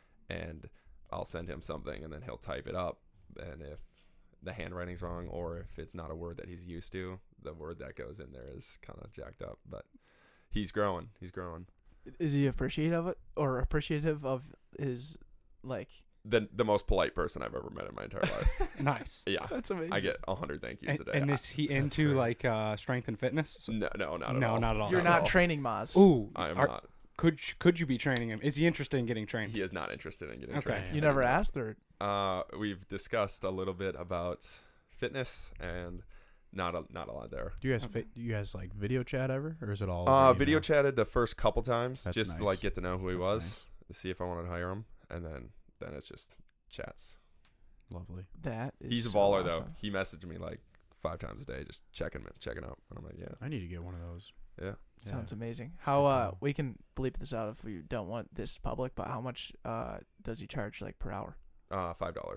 And I'll send him something, and then he'll type it up. And if the handwriting's wrong, or if it's not a word that he's used to, the word that goes in there is kind of jacked up. But he's growing. He's growing.
Is he appreciative of it, or appreciative of his like?
The, the most polite person I've ever met in my entire life.
Nice.
Yeah.
That's amazing.
I get a hundred thank yous
And,
a day.
and is he into
great.
like uh, strength and fitness? So-
no, no, not at
no,
all.
not at all.
You're
Not at
not
all.
training Maz.
Ooh,
I am
are-
not.
could could you be training him? Is he interested in getting trained?
He is not interested in getting
Okay.
trained.
You never asked, or
Uh, we've discussed a little bit about fitness, and not a not a lot there.
Do you guys
Okay.
fa- do you guys like video chat ever, or is it all?
Uh,
over
video
email?
chatted the first couple times
That's
just to
nice.
like get to know who he
That's
was,
nice.
see if I wanted to hire him, and then then it's just chats.
Lovely.
that is
He's a
so
baller though.
awesome.
He messaged me like five times a day, just checking checking up, and I'm like, yeah,
I need to get one of those.
yeah.
Sounds
Yeah.
amazing.
a
How
good
uh
call.
we can bleep this out if we don't want this public, but how much uh does he charge like per hour?
Uh, five dollars.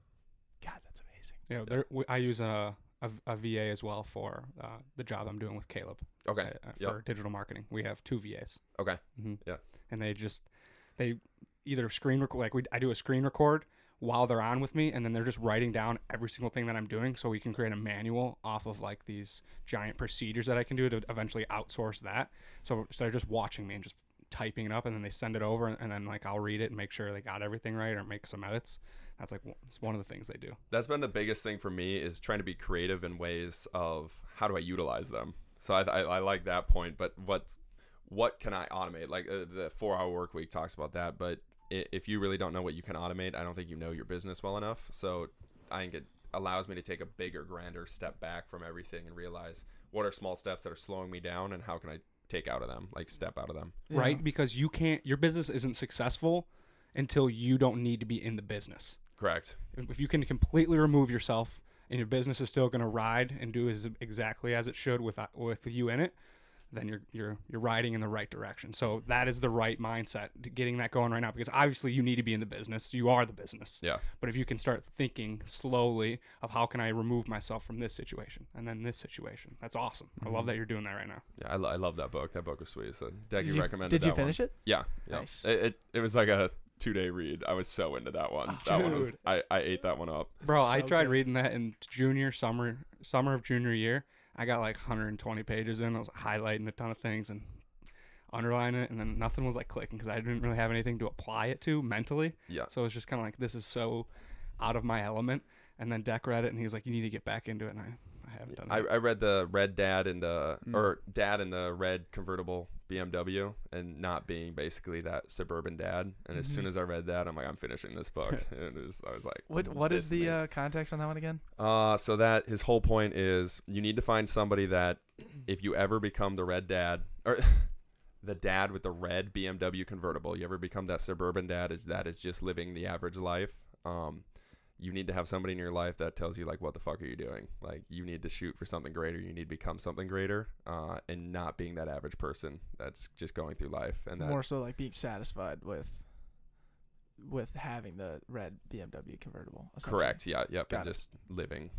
God, that's amazing.
Yeah, there, we, I use a, a, a V A as well for uh, the job I'm doing with Caleb.
Okay.
uh,
Yep.
for digital marketing. We have two V As.
Okay.
hmm
Yeah.
And they just they either screen record like we I do a screen record while they're on with me, and then they're just writing down every single thing that I'm doing, so we can create a manual off of like these giant procedures that I can do to eventually outsource that. So, so they're just watching me and just typing it up, and then they send it over, and, and then like I'll read it and make sure they got everything right or make some edits. That's like one- it's one of the things they do.
That's been the biggest thing for me is trying to be creative in ways of how do I utilize them. So I, I, I like that point, but what what can I automate? Like uh, the four hour work week talks about that, but i- if you really don't know what you can automate, I don't think you know your business well enough. So I think it allows me to take a bigger, grander step back from everything and realize what are small steps that are slowing me down, and how can I take out of them, like step out of them.
Yeah.
right? Because you can't, your business isn't successful until you don't need to be in the business.
Correct.
If if you can completely remove yourself and your business is still going to ride and do as exactly as it should with with you in it, then you're you're you're riding in the right direction. So that is the right mindset to getting that going right now, because obviously you need to be in the business. You are the business.
Yeah.
But if you can start thinking slowly of how can I remove myself from this situation and then this situation, that's awesome. I love that you're doing that right now.
Yeah, I, lo- I love that book. That book was sweet. So Decky
Did you,
recommended
did you
that one.
finish it?
Yeah. Yeah.
Nice.
It, it it was like a two day read. I was so into that one.
Oh,
that one was
dude.
I, I ate that one up.
Bro, I
So
tried
good.
reading that in junior summer summer of junior year. I got like one hundred twenty pages in. I was highlighting a ton of things and underlining it, and then nothing was like clicking because I didn't really have anything to apply it to mentally.
Yeah.
So it was just kind of like, this is so out of my element. And then Deck read it, and he was like, you need to get back into it. And I, I haven't done
I,
it.
I read the red dad and the
Mm.
or dad in the red convertible B M W, and not being basically that suburban dad. And as soon
Mhm.
as I read that, I'm like, I'm finishing this book. And it was, I was like,
What What
this
is the
me.
uh, context on that one again?
Uh, so that his whole point is you need to find somebody that if you ever become the red dad or the dad with the red B M W convertible, you ever become that suburban dad is that is just living the average life. Um, you need to have somebody in your life that tells you like, what the fuck are you doing? Like you need to shoot for something greater. You need to become something greater, uh, and not being that average person that's just going through life. And that,
More so like being satisfied with with having the red B M W convertible. essentially.
correct. Yeah. Yep.
Got
and
it.
just living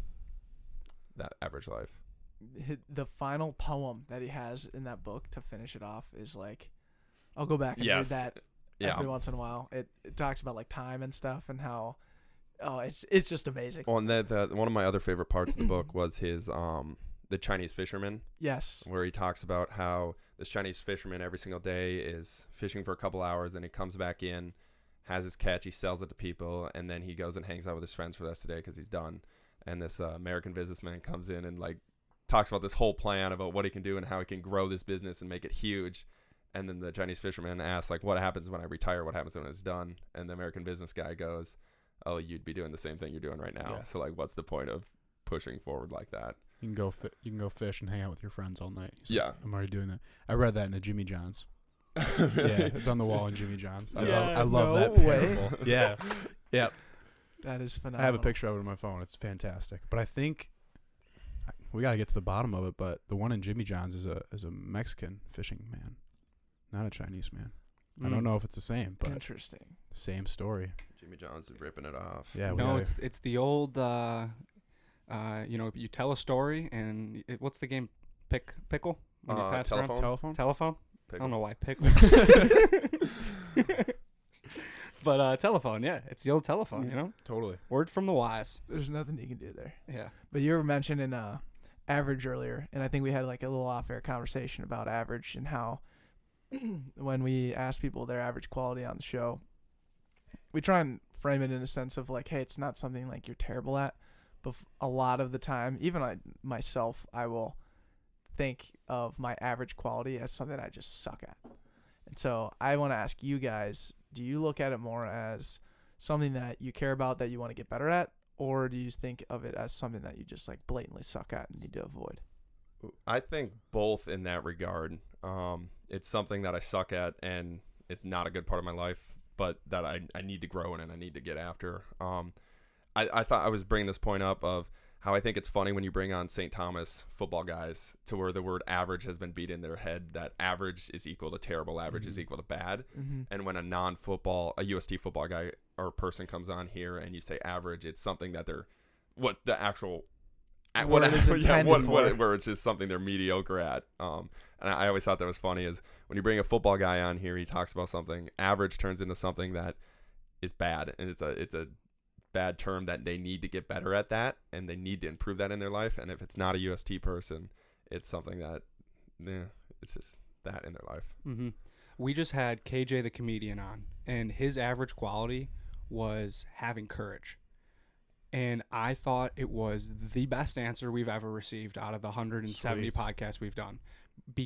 that average life.
Hi- The final poem that he has in that book to finish it off is like, I'll go back and
Yes.
read that
Yeah.
every once in a while. It it talks about like time and stuff and how, oh, it's it's just amazing.
Well, and that, that one of my other favorite parts of the book was his um the Chinese fisherman,
Yes.
where he talks about how this Chinese fisherman every single day is fishing for a couple hours, then he comes back in, has his catch, he sells it to people, and then he goes and hangs out with his friends for the rest of the day because he's done. And this uh, American businessman comes in and like talks about this whole plan about what he can do and how he can grow this business and make it huge. And then the Chinese fisherman asks like, what happens when I retire? What happens when it's done? And the American business guy goes, oh, you'd be doing the same thing you're doing right now.
Yeah.
So like, what's the point of pushing forward like that?
You can go fi- you can go fish and hang out with your friends all night. He's
Yeah.
like, I'm already doing that. I read that in the Jimmy John's.
Really?
Yeah, it's on the wall in Jimmy John's. I
Yeah,
love I love
no
that
way.
parable. Yeah. Yeah.
That is phenomenal.
I have a picture of it on my phone. It's fantastic. But I think I- we got to get to the bottom of it, but the one in Jimmy John's is a is a Mexican fishing man, not a Chinese man. I
Mm.
don't know if it's the same, but
Interesting.
same story.
Jimmy John's is ripping it off.
Yeah, we
No,
gotta-
it's it's the old, uh, uh, you know, you tell a story, and it, what's the game? Pick pickle. When you
Uh,
pass it around?
telephone?
telephone.
Telephone. I
Pickle.
don't know why pickle. But uh, telephone, yeah, it's the old telephone. You know,
Totally.
word from the wise.
There's nothing you can do there.
Yeah.
But you were mentioning uh, average earlier, and I think we had like a little off-air conversation about average and how when we ask people their average quality on the show, we try and frame it in a sense of like, hey, it's not something like you're terrible at, but f- a lot of the time, even I myself, I will think of my average quality as something I just suck at. And so I want to ask you guys, do you look at it more as something that you care about that you want to get better at, or do you think of it as something that you just like blatantly suck at and need to avoid?
I think both in that regard. Um, it's something that I suck at, and it's not a good part of my life, but that I, I need to grow in and I need to get after. Um, I, I thought I was bringing this point up of how I think it's funny when you bring on Saint Thomas football guys to where the word average has been beat in their head, that average is equal to terrible, average is
Mhm.
equal to bad.
Mm-hmm.
And when a non-football, a U S T football guy or person comes on here and you say average, it's something that they're, what the actual, at
What it is
yeah,
intended
what, what
for.
it- where it's just something they're mediocre at. Um, and I always thought that was funny is when you bring a football guy on here, he talks about something, average turns into something that is bad, and it's a it's a bad term that they need to get better at that, and they need to improve that in their life. And if it's not a U S T person, it's something that, yeah, it's just that in their life.
Mm-hmm. We just had K J the comedian on, and his average quality was having courage. And I thought it was the best answer we've ever received out of the one hundred seventy
Sweet.
podcasts we've done,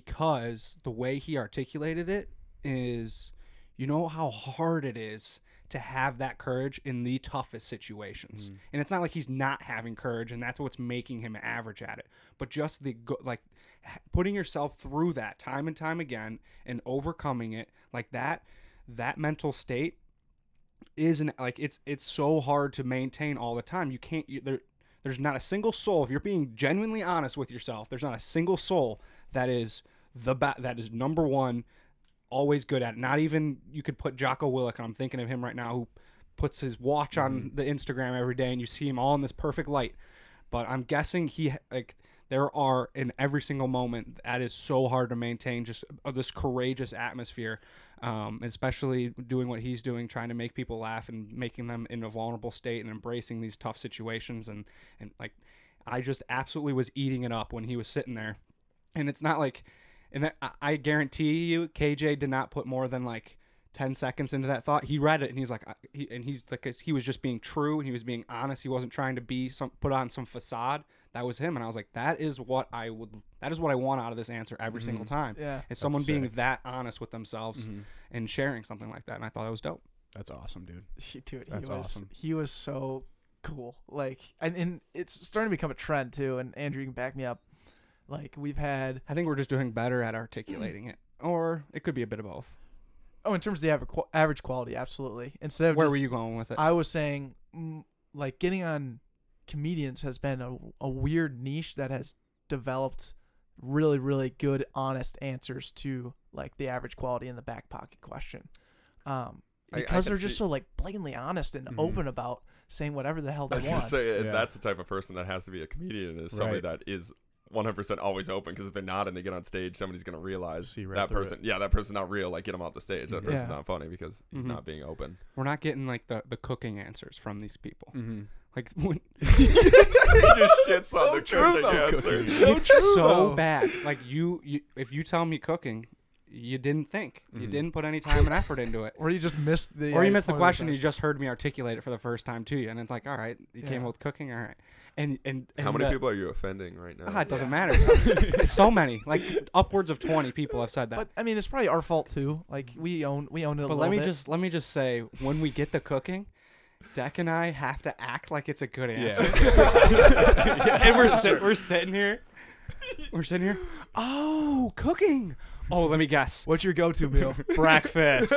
because the way he articulated it is, you know how hard it is to have that courage in the toughest situations.
Mhm.
And it's not like he's not having courage, and that's what's making him average at it. But just the go- like h- putting yourself through that time and time again and overcoming it, like that, that mental state isn't like it's it's so hard to maintain all the time. You can't. You, there, there's not a single soul. If you're being genuinely honest with yourself, there's not a single soul that is the ba- that is number one, always good at it. Not even you could put Jocko Willink, and I'm thinking of him right now, who puts his watch on
Mhm.
the Instagram every day, and you see him all in this perfect light. But I'm guessing he like there are in every single moment that is so hard to maintain, just uh, this courageous atmosphere, um, especially doing what he's doing, trying to make people laugh and making them in a vulnerable state and embracing these tough situations. And, and like, I just absolutely was eating it up when he was sitting there. And it's not like, and that, I, I guarantee you, K J did not put more than like ten seconds into that thought. He read it and he's like, I- he, and he's like, he was just being true and he was being honest. He wasn't trying to be some, put on some facade. That was him. And I was like, that is what I would, that is what I want out of this answer every
Mhm.
single time.
Yeah.
It's someone being
sick.
that honest with themselves
Mhm.
and sharing something like that. And I thought that was dope.
That's awesome, dude.
He, dude, he
That's
was
awesome.
he was so cool. Like, and, and it's starting to become a trend too. And Andrew, you can back me up. Like, we've had
I think we're just doing better at articulating it, or it could be a bit of both.
oh, in terms of the average average quality, absolutely. Instead of
Where
just,
were you going with it?
I was saying, mm, like, getting on comedians has been a, a weird niche that has developed really, really good, honest answers to like the average quality in the back pocket question. Um,
I- I
because
can
they're just
see-
so like blatantly honest and
Mhm.
open about saying whatever the hell
I
they
was gonna
want.
say uh,
Yeah.
that's the type of person that has to be a comedian is somebody
Right.
that is one hundred percent always open, because if they're not and they get on stage, somebody's gonna realize
See right
that
through
person. Yeah, that person's not real. Like, get him off the stage. That
Mhm.
person's
Yeah.
not funny because he's
Mhm.
not being open.
We're not getting like the, the cooking answers from these people.
Mm-hmm.
Like when,
he just shits
So
on the
true,
cooking
though.
answer.
Cooking.
So
it's
true,
so
though.
bad. Like you, you, if you tell me cooking, you didn't think, you
Mhm.
didn't put any time and effort into it.
Or you just missed the
Or you
uh,
missed the
point of
question, you just heard me articulate it for the first time to you, and it's like, all right, you came
Yeah.
up with cooking, all right. And and, and
How many
the-
people are you offending right now?
Ah, it doesn't
Yeah.
matter. So many, like upwards of twenty people have said that.
But I mean, it's probably our fault too. Like we own we own it a
But
little
let me
bit.
just let me just say, when we get the cooking, Deck and I have to act like it's a good answer.
Yeah.
And we're sit, we're sitting here, we're sitting here. Oh, cooking. Oh, let me guess.
What's your go-to meal?
Breakfast.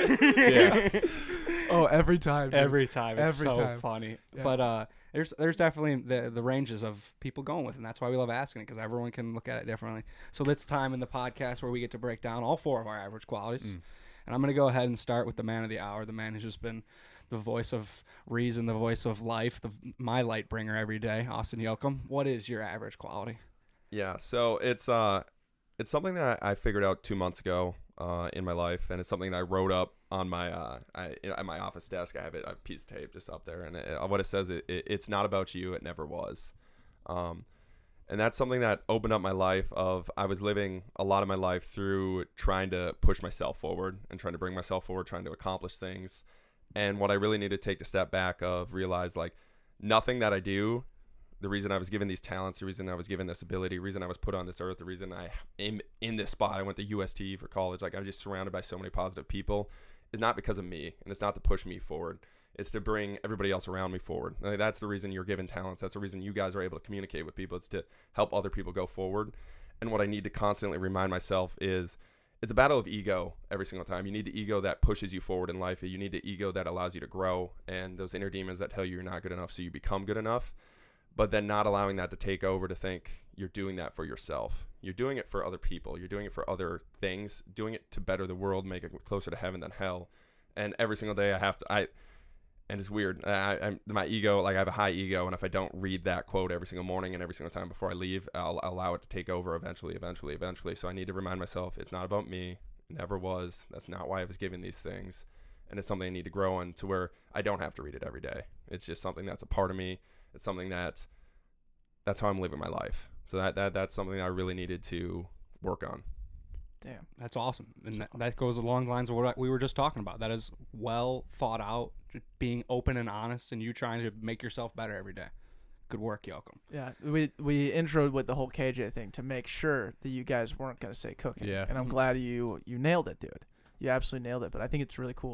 Yeah.
Oh, every time. dude.
Every time. It's
Every
so
time.
funny.
Yeah.
But uh, there's there's definitely the the ranges of people going with, and that's why we love asking it, because everyone can look at it differently. So this time in the podcast where we get to break down all four of our average qualities,
Mm.
and I'm gonna go ahead and start with the man of the hour, the man who's just been the voice of reason, the voice of life, the my light bringer every day, Austin Yoakum. What is your average quality?
Yeah, so it's uh, it's something that I figured out two months ago uh, in my life, and it's something that I wrote up on my uh, I, at my office desk. I have it, I have a piece of tape just up there, and it, what it says, it, it, it's not about you. It never was. Um, and that's something that opened up my life. Of I was living a lot of my life through trying to push myself forward and trying to bring myself forward, trying to accomplish things. And what I really need to take a step back of realize, like, nothing that I do, the reason I was given these talents, the reason I was given this ability, the reason I was put on this earth, the reason I am in this spot, I went to U S T for college, like, I'm just surrounded by so many positive people, is not because of me, and it's not to push me forward. It's to bring everybody else around me forward. Like, that's the reason you're given talents. That's the reason you guys are able to communicate with people. It's to help other people go forward. And what I need to constantly remind myself is, it's a battle of ego every single time. You need the ego that pushes you forward in life. You need the ego that allows you to grow, and those inner demons that tell you you're not good enough so you become good enough, but then not allowing that to take over, to think you're doing that for yourself. You're doing it for other people. You're doing it for other things, doing it to better the world, make it closer to heaven than hell. And every single day I have to, I, and it's weird. I, I'm my ego, like I have a high ego, and if I don't read that quote every single morning and every single time before I leave, I'll allow it to take over eventually, eventually, eventually. So I need to remind myself, it's not about me. It never was. That's not why I was given these things. And it's something I need to grow in, to where I don't have to read it every day. It's just something that's a part of me. It's something that, that's how I'm living my life. So that, that that's something I really needed to work on.
Damn.
That's awesome, and that, that goes along the lines of what we were just talking about. That is well thought out, just being open and honest, and you trying to make yourself better every day. Good work, Yoakum.
Yeah, we we introed with the whole K J thing to make sure that you guys weren't gonna say cooking.
Yeah.
And I'm
Mhm.
glad you you nailed it, dude. You absolutely nailed it. But I think it's really cool.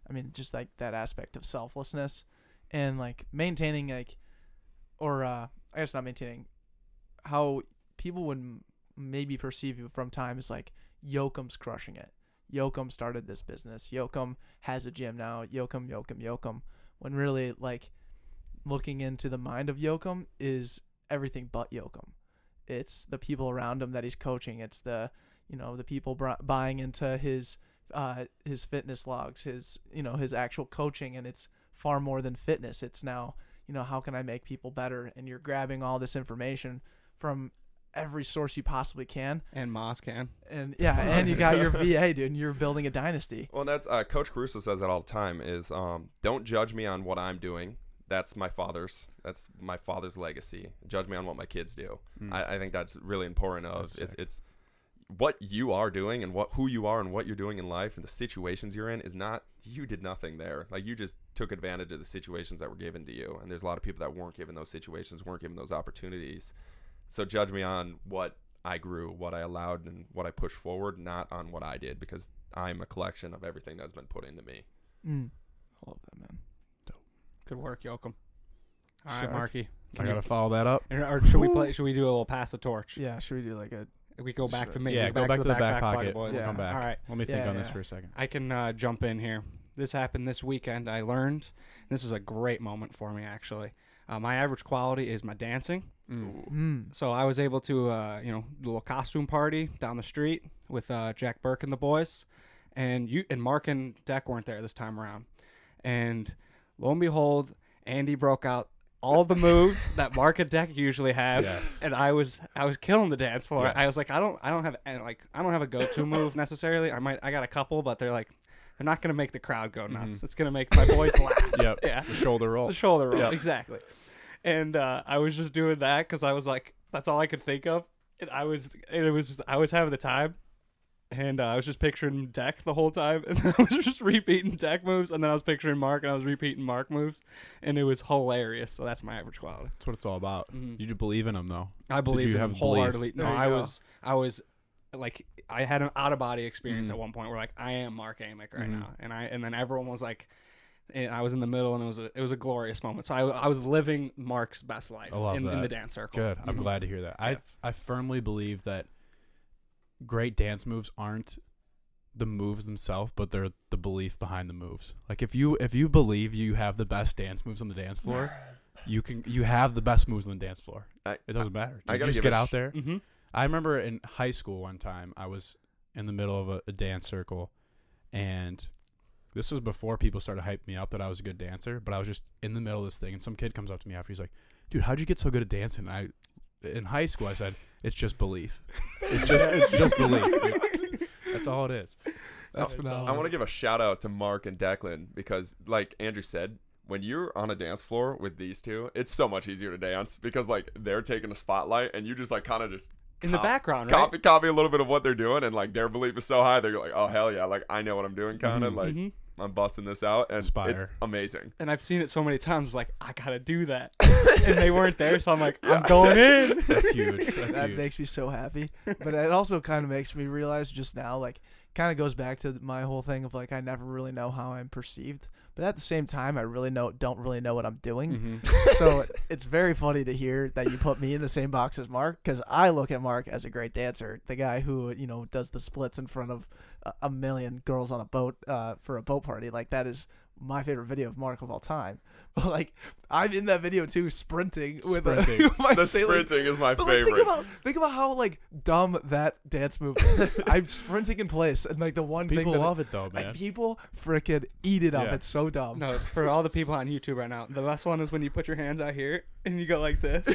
I mean, just like that aspect of selflessness and like maintaining like, or uh, I guess not maintaining, how people would m- maybe perceive you from time is like Yoakum's crushing it. Yoakum started this business. Yoakum has a gym now. Yoakum, Yoakum, Yoakum. When really like looking into the mind of Yoakum is everything but Yoakum. It's the people around him that he's coaching. It's the, you know, the people br- buying into his uh, his fitness logs, his, you know, his actual coaching. And it's far more than fitness. It's now, you know, how can I make people better? And you're grabbing all this information from every source you possibly can.
And Moss can.
And yeah, and you got your V A, dude, and you're building a dynasty.
Well, that's uh, Coach Caruso says that all the time is um, don't judge me on what I'm doing. That's my father's. That's my father's legacy. Judge me on what my kids do.
Mm.
I, I think that's really important. Of
That's
it's,
sick.
it's what you are doing and what who you are and what you're doing in life and the situations you're in is not. You did nothing there. Like you just took advantage of the situations that were given to you. And there's a lot of people that weren't given those situations, weren't given those opportunities. So judge me on what I grew, what I allowed, and what I pushed forward, not on what I did, because I'm a collection of everything that's been put into me.
Mm. I love that, man.
Good work, Yoakum. All right,
Shark.
Marky.
I gotta follow that up.
And- Or should we play? Should we do a little pass the torch?
Yeah, should we do like a
We go back to
Sure.
me.
Yeah,
We
go back to the back
Backpack
pocket.
boys.
Yeah.
Come back.
All right.
Let me think
Yeah,
on this
yeah.
for a second.
I can uh, jump in here. This happened this weekend. I learned. This is a great moment for me, actually. Uh, my average quality is my dancing.
Mm.
mm.
So I was able to, uh, you know, do a little costume party down the street with uh, Jack Burke and the boys, and you and Mark and Deck weren't there this time around. And lo and behold, Andy broke out all the moves that Mark and Deck usually have,
Yes.
and I was I was killing the dance floor.
Yes.
I was like, I don't I don't have any, like I don't have a go-to move necessarily. I might I got a couple, but they're like they're not gonna make the crowd go nuts.
Mhm.
It's gonna make my boys laugh.
Yep.
Yeah.
The shoulder roll.
The shoulder roll,
Yep.
exactly. And uh, I was just doing that because I was like, that's all I could think of. And I was, and it was, I was having the time, and uh, I was just picturing Deck the whole time, and I was just repeating Deck moves, and then I was picturing Mark, and I was repeating Mark moves, and it was hilarious. So that's my average quality.
That's what it's all about.
Mhm.
You do believe in them, though.
I believe
you
in
have
him
belief?
wholeheartedly. No,
There you
I
go.
was, I was, like, I had an out of body experience
Mhm.
at one point where like I am Mark Amick right
Mhm.
now, and I, and then everyone was like. And I was in the middle, and it was a it was a glorious moment. So I, I was living Mark's best life
I love
in, in the
that.
dance circle.
Good. I'm
Mhm.
glad to hear that. I
Yeah.
I firmly believe that great dance moves aren't the moves themselves, but they're the belief behind the moves. Like if you if you believe you have the best dance moves on the dance floor, you can you have the best moves on the dance floor.
I,
It doesn't matter.
I
You
gotta
just
give
get
a
out
sh-
there.
Mm-hmm.
I remember in high school one time I was in the middle of a, a dance circle, and this was before people started hyping me up that I was a good dancer, but I was just in the middle of this thing, and some kid comes up to me after. He's like, dude, how'd you get so good at dancing? And I, in high school, I said, it's just belief. It's just, it's just belief. Like, that's all it is.
That's
That's
phenomenal.
I want to give a shout out to Mark and Declan because, like Andrew said, when you're on a dance floor with these two, it's so much easier to dance because like they're taking a spotlight and you just like kind of just
In the
cop-
background, right?
copy copy a little bit of what they're doing, and like their belief is so high they're like, oh hell yeah, like I know what I'm doing, kind of
Mhm.
like
Mhm.
I'm busting this out, and
Inspire.
it's amazing.
And I've seen it so many times. Like I gotta do that, and they weren't there, so I'm like, I'm going in.
That's huge. That's
that
huge.
makes me so happy. But it also kind of makes me realize just now, like, kind of goes back to my whole thing of like I never really know how I'm perceived, but at the same time, I really know don't really know what I'm doing.
Mhm.
So it's very funny to hear that you put me in the same box as Mark, because I look at Mark as a great dancer, the guy who, you know, does the splits in front of a, a million girls on a boat uh, for a boat party. Like that is my favorite video of Mark of all time. But like I'm in that video too, sprinting with a-
Sprinting.
my
The
sailing-
sprinting is my
But like,
favorite.
think about think about how like dumb that dance move is. I'm sprinting in place, and like the one
People
thing that
love it though,
like,
man.
people freaking eat it up.
Yeah.
It's so dumb.
No, for all the people on YouTube right now, the best one is when you put your hands out here and you go like this.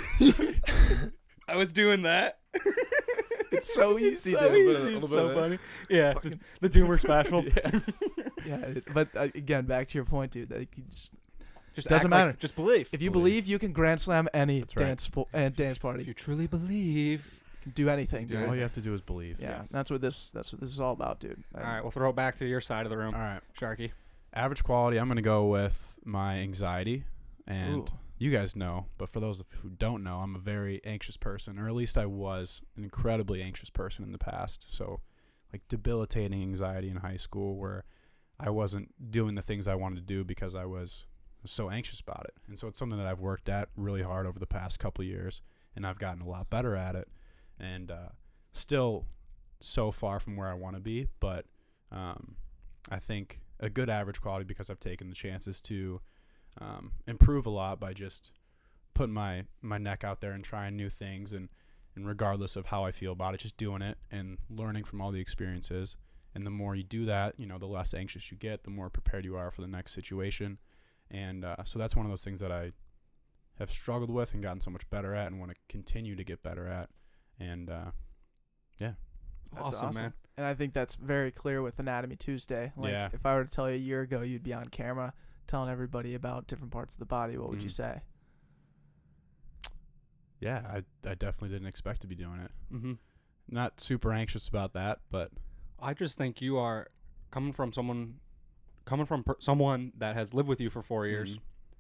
I was doing that.
It's so
It's
easy,
so
dude.
easy.
A little
It's
bit
so
of this.
funny. Yeah, the, the Doomer special.
Yeah.
Yeah, it- but uh, again, back to your point, dude. Like, you just,
Just
Doesn't
act like-
matter.
just believe.
if you
Believe.
believe, you can grand slam any
That's right.
dance po- and dance
If
party.
you truly believe.
You can do anything,
Do
dude.
All you have to do is believe.
Yeah,
Yes.
that's what this that's what this is all about, dude.
All right, we'll throw it back to your side of the room,
All right.
Sharky.
Average quality, I'm going to go with my anxiety. And
Ooh.
you guys know, but for those of who don't know, I'm a very anxious person, or at least I was an incredibly anxious person in the past. So, like debilitating anxiety in high school where I wasn't doing the things I wanted to do because I was so anxious about it. And so it's something that I've worked at really hard over the past couple of years, and I've gotten a lot better at it, and uh, still so far from where I want to be, but um, I think a good average quality because I've taken the chances to um, improve a lot by just putting my, my neck out there and trying new things, and, and regardless of how I feel about it, just doing it and learning from all the experiences. And the more you do that, you know, the less anxious you get, the more prepared you are for the next situation. And uh, so that's one of those things that I have struggled with and gotten so much better at and want to continue to get better at. And uh, yeah.
That's
Awesome,
awesome,
man.
And I think that's very clear with Anatomy Tuesday. Like,
Yeah.
if I were to tell you a year ago you'd be on camera telling everybody about different parts of the body, what would you
Mhm.
say?
Yeah, I, I definitely didn't expect to be doing it.
Mm-hmm.
Not super anxious about that, but
I just think you are coming from someone, coming from per- someone that has lived with you for four years.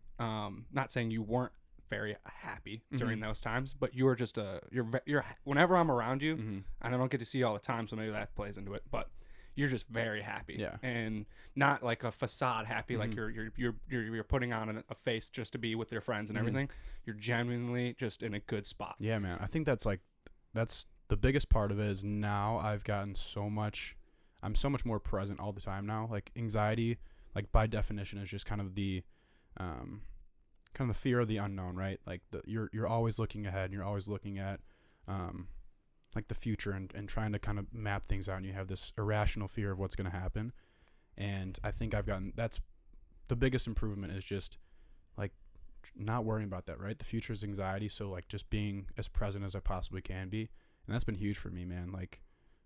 Um, not saying you weren't very happy during
Mhm.
those times, but you were just a you're ve- you're whenever I'm around you,
mm-hmm.
and I don't get to see you all the time, so maybe that plays into it. But you're just very happy,
Yeah.
and not like a facade happy, like
Mhm.
you're you're you're you're you're putting on a, a face just to be with your friends and
Mhm.
everything. You're genuinely just in a good spot.
Yeah, man. I think that's like that's the biggest part of it is now I've gotten so much I'm so much more present all the time now. Like anxiety, like by definition is just kind of the um kind of the fear of the unknown, right? Like the you're you're always looking ahead and you're always looking at um like the future and, and trying to kind of map things out, and you have this irrational fear of what's going to happen. And I think I've gotten that's the biggest improvement is just like not worrying about that, right? The future is anxiety, so like just being as present as I possibly can be, and that's been huge for me, man. Like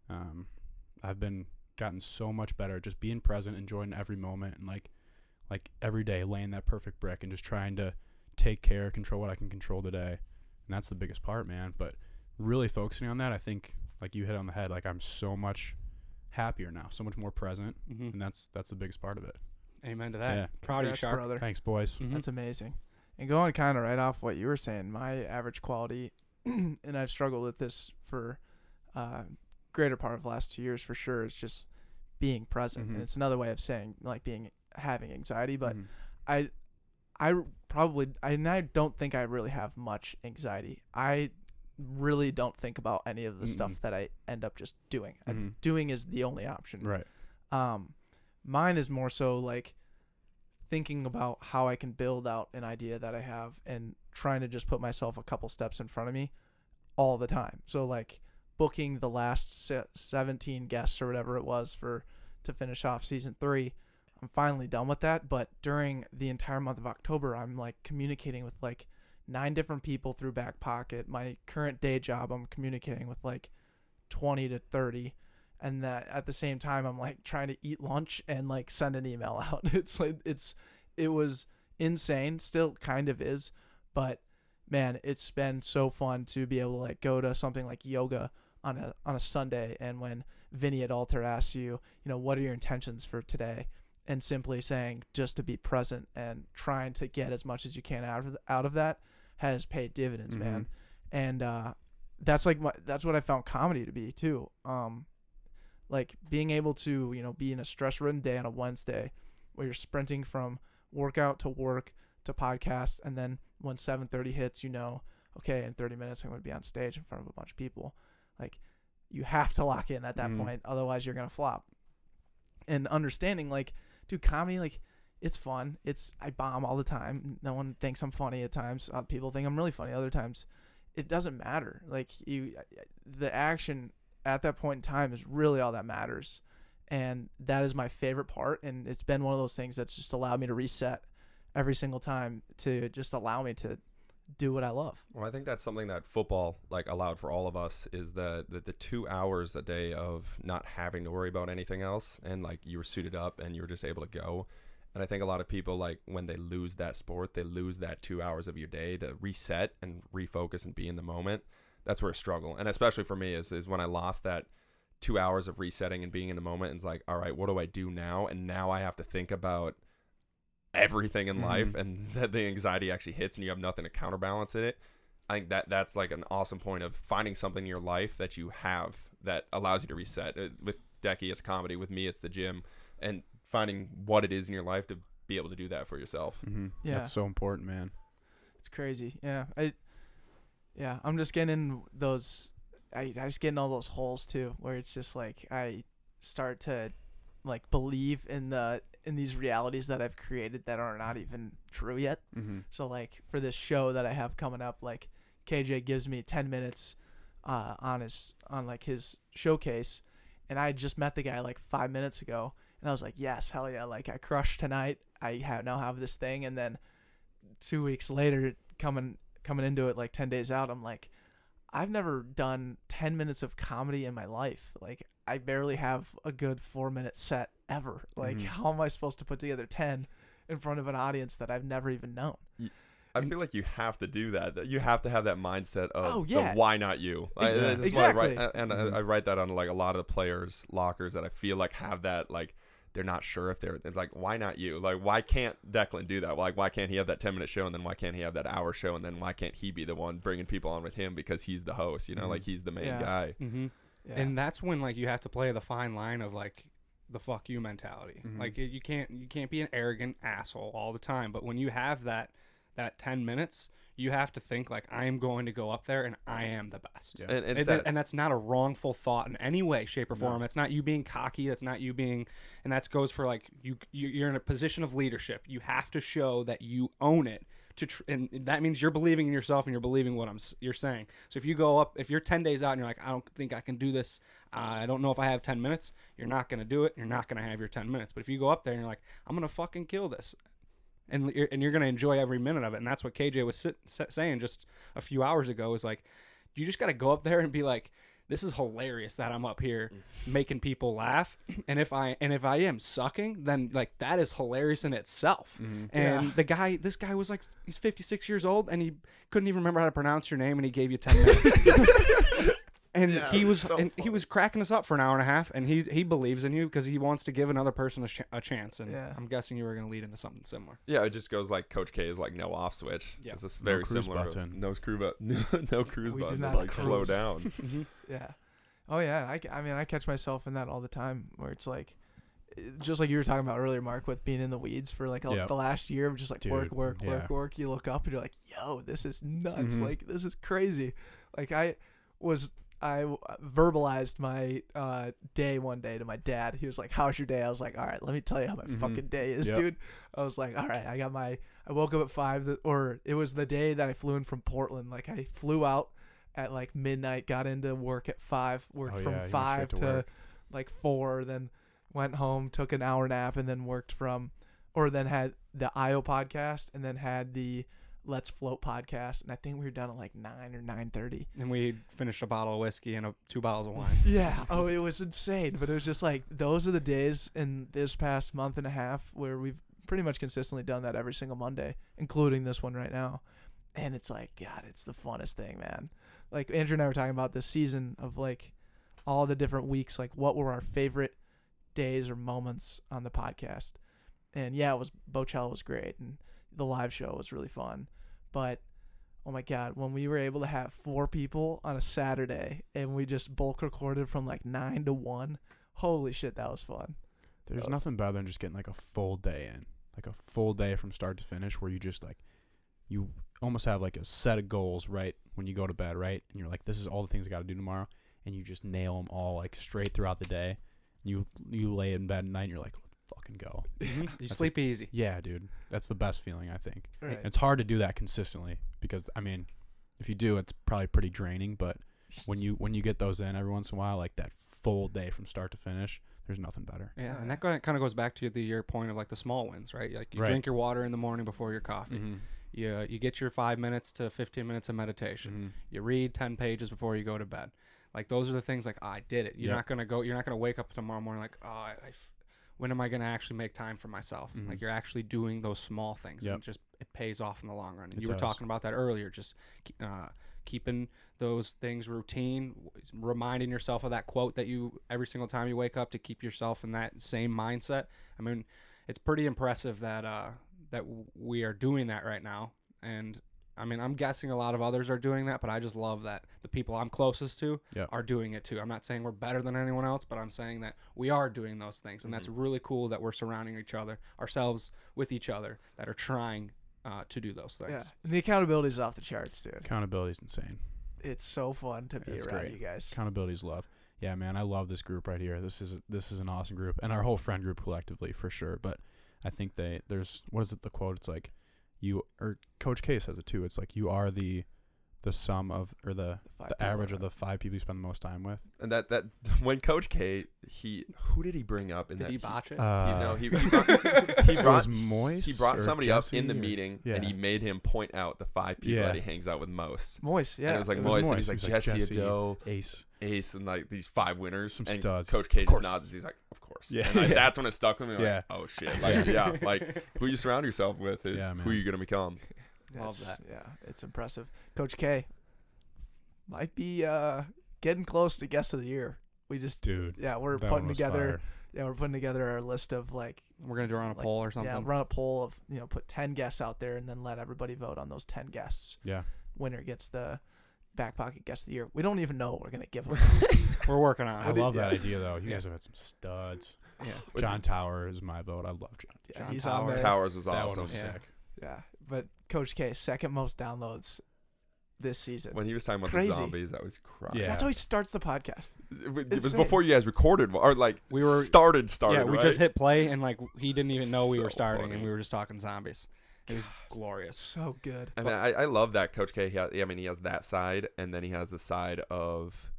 um I've been gotten so much better just being present, enjoying every moment, and like like every day laying that perfect brick and just trying to take care, control what I can control today. And that's the biggest part, man. But really focusing on that, I think like you hit on the head, like I'm so much happier now, so much more present,
Mm-hmm.
and that's that's the biggest part of it.
Amen to that.
Yeah.
Proud of you,
Congrats,
Shark.
brother.
Thanks, boys.
Mhm.
That's amazing. And going kind of right off what you were saying, my average quality, and I've struggled with this for uh, greater part of the last two years for sure, is just being present.
Mhm.
And it's another way of saying like being having anxiety, but
Mhm.
I, I probably I, and I don't think I really have much anxiety. I really don't think about any of the
Mm-mm.
stuff that I end up just doing. I-
Mhm.
doing is the only option.
Right.
Um, mine is more so like thinking about how I can build out an idea that I have and trying to just put myself a couple steps in front of me all the time. So like booking the last se- seventeen guests or whatever it was for to finish off season three. I'm finally done with that, but during the entire month of October, I'm like communicating with like nine different people through Back Pocket. My current day job, I'm communicating with like twenty to thirty. And that at the same time, I'm like trying to eat lunch and like send an email out. It's like, it's, it was insane, still kind of is, but man, it's been so fun to be able to like go to something like yoga on a, on a Sunday. And when Vinny at Alter asks you, you know, what are your intentions for today? And simply saying just to be present and trying to get as much as you can out of, out of that has paid dividends,
Mhm.
man. And, uh, that's like, my, that's what I found comedy to be too. Um, like being able to, you know, be in a stress-ridden day on a Wednesday where you're sprinting from workout to work to podcast, and then when seven thirty hits, you know, okay, in thirty minutes I'm going to be on stage in front of a bunch of people. Like, you have to lock in at that
Mhm.
point, otherwise you're going to flop. And understanding, like, dude, comedy, like, it's fun. It's I bomb all the time. No one thinks I'm funny at times. Uh, people think I'm really funny other times. It doesn't matter. Like, you, the action at that point in time is really all that matters. And that is my favorite part. And it's been one of those things that's just allowed me to reset every single time to just allow me to do what I love.
Well, I think that's something that football like allowed for all of us is the, the the two hours a day of not having to worry about anything else, and like you were suited up and you were just able to go. And I think a lot of people, like when they lose that sport, they lose that two hours of your day to reset and refocus and be in the moment. That's where I struggle. And especially for me is, is when I lost that two hours of resetting and being in the moment. And it's like, all right, what do I do now? And now I have to think about everything in
Mhm.
life, and that the anxiety actually hits and you have nothing to counterbalance it. I think that that's like an awesome point of finding something in your life that you have that allows you to reset. Uh, With Decky, it's comedy. With me, it's the gym. And finding what it is in your life to be able to do that for yourself.
Mm-hmm.
Yeah.
That's so important, man.
It's crazy. Yeah. I yeah, I'm just getting in those I I just get in all those holes too, where it's just like I start to like believe in the in these realities that I've created that are not even true yet.
Mm-hmm.
So like for this show that I have coming up, like K J gives me ten minutes uh on his on like his showcase, and I just met the guy like five minutes ago, and I was like, yes, hell yeah, like I crushed tonight. I have now have this thing, and then two weeks later, coming coming into it like ten days out, I'm like, I've never done ten minutes of comedy in my life. Like I barely have a good four minute set ever. Like
Mhm.
how am I supposed to put together ten in front of an audience that I've never even known?
I feel like you have to do that. That you have to have that mindset of
Oh,
the
yeah.
why not you. Like,
Exactly.
this is why I write-
Exactly.
and
Mhm.
I, I write that on like a lot of the players' lockers that I feel like have that like they're not sure if they're, they're like why not you? Like why can't Declan do that? Like why can't he have that ten minute show and then why can't he have that hour show and then why can't he be the one bringing people on with him because he's the host? You know,
Mhm.
like he's the main
Yeah.
guy.
Mm-hmm.
Yeah.
And that's when like you have to play the fine line of like the fuck you mentality.
Mhm.
Like you can't you can't be an arrogant asshole all the time. But when you have that that ten minutes, you have to think like I am going to go up there and I am the best.
Yeah.
And, and,
And,
it's
that-
that,
and that's not a wrongful thought in any way, shape, or
No.
form. That's not you being cocky. That's not you being, and that goes for like you. you- You're in a position of leadership. You have to show that you own it. To tr- and that means you're believing in yourself and you're believing what I'm s- you're saying. So if you go up, if you're ten days out and you're like, I don't think I can do this. Uh, I don't know if I have ten minutes. You're not gonna do it. You're not gonna have your ten minutes. But if you go up there and you're like, I'm gonna fucking kill this. And you're, and you're going to enjoy every minute of it. And that's what K J was sit, sa- saying just a few hours ago is like, you just got to go up there and be like, this is hilarious that I'm up here making people laugh. And if I and if I am sucking, then like that is hilarious in itself.
Mhm.
And
Yeah.
the guy, this guy was like, he's fifty-six years old and he couldn't even remember how to pronounce your name and he gave you ten minutes. And
Yeah,
he
it
was
was so
and he
funny.
was cracking us up for an hour and a half, and he he believes in you because he wants to give another person a, ch- a chance. And
Yeah.
I'm guessing you were going to lead into something similar.
yeah, it just goes like Coach K is like no off switch.
Yeah.
It's just
No
very
cruise
similar. of
button.
No cruise button. No cruise
We do
button. to,
not
like slow
cruise.
down.
Mm-hmm.
Yeah. Oh yeah. I, ca- I mean, I catch myself in that all the time, where it's like, eh, just like you were talking about earlier, Mark, with being in the weeds for like a,
Yep.
the last year, of just like work,
Dude,
work, work,
yeah.
work. You look up and you're like, yo, this is nuts.
Mhm.
Like this is crazy. Like I was. I w- verbalized my uh, day one day to my dad. He was like, "How's your day?" I was like, "All right, let me tell you how my
Mhm.
fucking day is,
Yep.
dude." I was like, "All right, I got my." I woke up at five, th- or it was the day that I flew in from Portland. Like I flew out at like midnight, got into work at five, worked
Oh,
from
yeah, you went
five
straight
to,
to work.
like four, then went home, took an hour nap, and then worked from, or then had the I O podcast, and then had the Let's Float podcast, and I think we were done at like nine or nine thirty.
And we finished a bottle of whiskey and a, two bottles of wine.
Yeah. Oh, it was insane. But it was just like, those are the days in this past month and a half where we've pretty much consistently done that every single Monday, including this one right now. And it's like, God, it's the funnest thing, man. Like Andrew and I were talking about this season of like all the different weeks, like what were our favorite days or moments on the podcast. And yeah, it was, Bocello was great, and the live show was really fun. But oh my God, when we were able to have four people on a Saturday and we just bulk recorded from like nine to one, holy shit, that was fun.
There's
Oh.
nothing better than just getting like a full day in, like a full day from start to finish, where you just like, you almost have like a set of goals right when you go to bed, right? And you're like, this is all the things I got to do tomorrow, and you just nail them all like straight throughout the day. You you lay in bed at night and you're like, let's fucking go.
You
That's
sleep easy.
Yeah, dude, that's the best feeling, I think.
Right.
It's hard to do that consistently because I mean, if you do, it's probably pretty draining. But when you when you get those in every once in a while, like that full day from start to finish, there's nothing better.
Yeah, and that kind of goes back to the your point of like the small wins, right? Like you
Right.
drink your water in the morning before your coffee.
Mm-hmm.
You you get your five minutes to fifteen minutes of meditation.
Mm-hmm.
You read ten pages before you go to bed. Like those are the things like oh, I did it. You're
Yep.
not gonna go. You're not gonna wake up tomorrow morning like oh I, I f- when am I gonna actually make time for myself?
Mhm.
Like you're actually doing those small things,
Yep.
and it just it pays off in the long run. And
It
you were
does.
talking about that earlier. Just ke- uh, keeping those things routine, w- reminding yourself of that quote that you every single time you wake up to keep yourself in that same mindset. I mean, it's pretty impressive that uh, that w- we are doing that right now, and I mean, I'm guessing a lot of others are doing that, but I just love that the people I'm closest to
Yep.
are doing it too. I'm not saying we're better than anyone else, but I'm saying that we are doing those things, and that's really cool that we're surrounding each other, ourselves with each other, that are trying uh, to do those things.
Yeah, and the accountability is off the charts, dude.
Accountability is insane.
It's so fun to be
It's
around
great.
you guys.
Accountability is love. Yeah, man, I love this group right here. This is this is an awesome group, and our whole friend group collectively for sure. But I think they there's what is it the quote? It's like you or Coach K says it too. It's like you are the the sum of or the
five
the
people
average of
around.
the five people you spend the most time with.
And that that when Coach K, he who did he bring up in
Did
that?
he botch it?
Uh,
He, no, he, he brought, he
it
brought
was Moist.
he brought
or
somebody up
Jesse
in the
or-
meeting,
yeah.
and he made him point out the five people
Yeah.
that he hangs out with most.
Moist, yeah.
And it was like
It was
Moist, and
Moist.
he's like
He was like
Jesse,
Jesse,
Ado,
Ace.
Ace, and like these five winners.
Some
and
studs.
Coach K
Of
just
course.
nods. He's like, of course.
Yeah.
And like,
Yeah.
that's when it stuck with me. Like,
Yeah.
oh shit. Like, yeah. Like who you surround yourself with is
Yeah,
who
man.
you're gonna become.
Love
That's-
that.
Yeah, it's impressive. Coach K might be uh, getting close to guest of the year. We just,
Dude.
yeah, we're
that one
putting
was
together,
fire.
yeah, we're putting together our list of like,
We're gonna do it on a
like,
poll or something.
yeah, run a poll of you know, put ten guests out there and then let everybody vote on those ten guests.
Yeah.
Winner gets the back pocket guest of the year. We don't even know what we're gonna give them.
We're working on
I
it.
did-
love that
yeah.
idea though. You
Yeah.
guys have had some studs.
Yeah.
John Tower is my vote. I love John.
Yeah,
John
he's
Tower.
on there.
Towers was
That
awesome.
one was
Yeah.
sick.
Yeah, but Coach K second most downloads this season.
When he was talking about
Crazy.
the zombies, I was crying.
Yeah.
That's how he starts the podcast.
It was- it was
Insane.
before you guys recorded, or like
We were-
started started.
yeah, we
right?
just hit play, and like he didn't even know we were
So
starting,
funny.
and we were just talking zombies. It was glorious.
So good.
I mean, I, I love that Coach K. He has, I mean, he has that side, and then he has the side of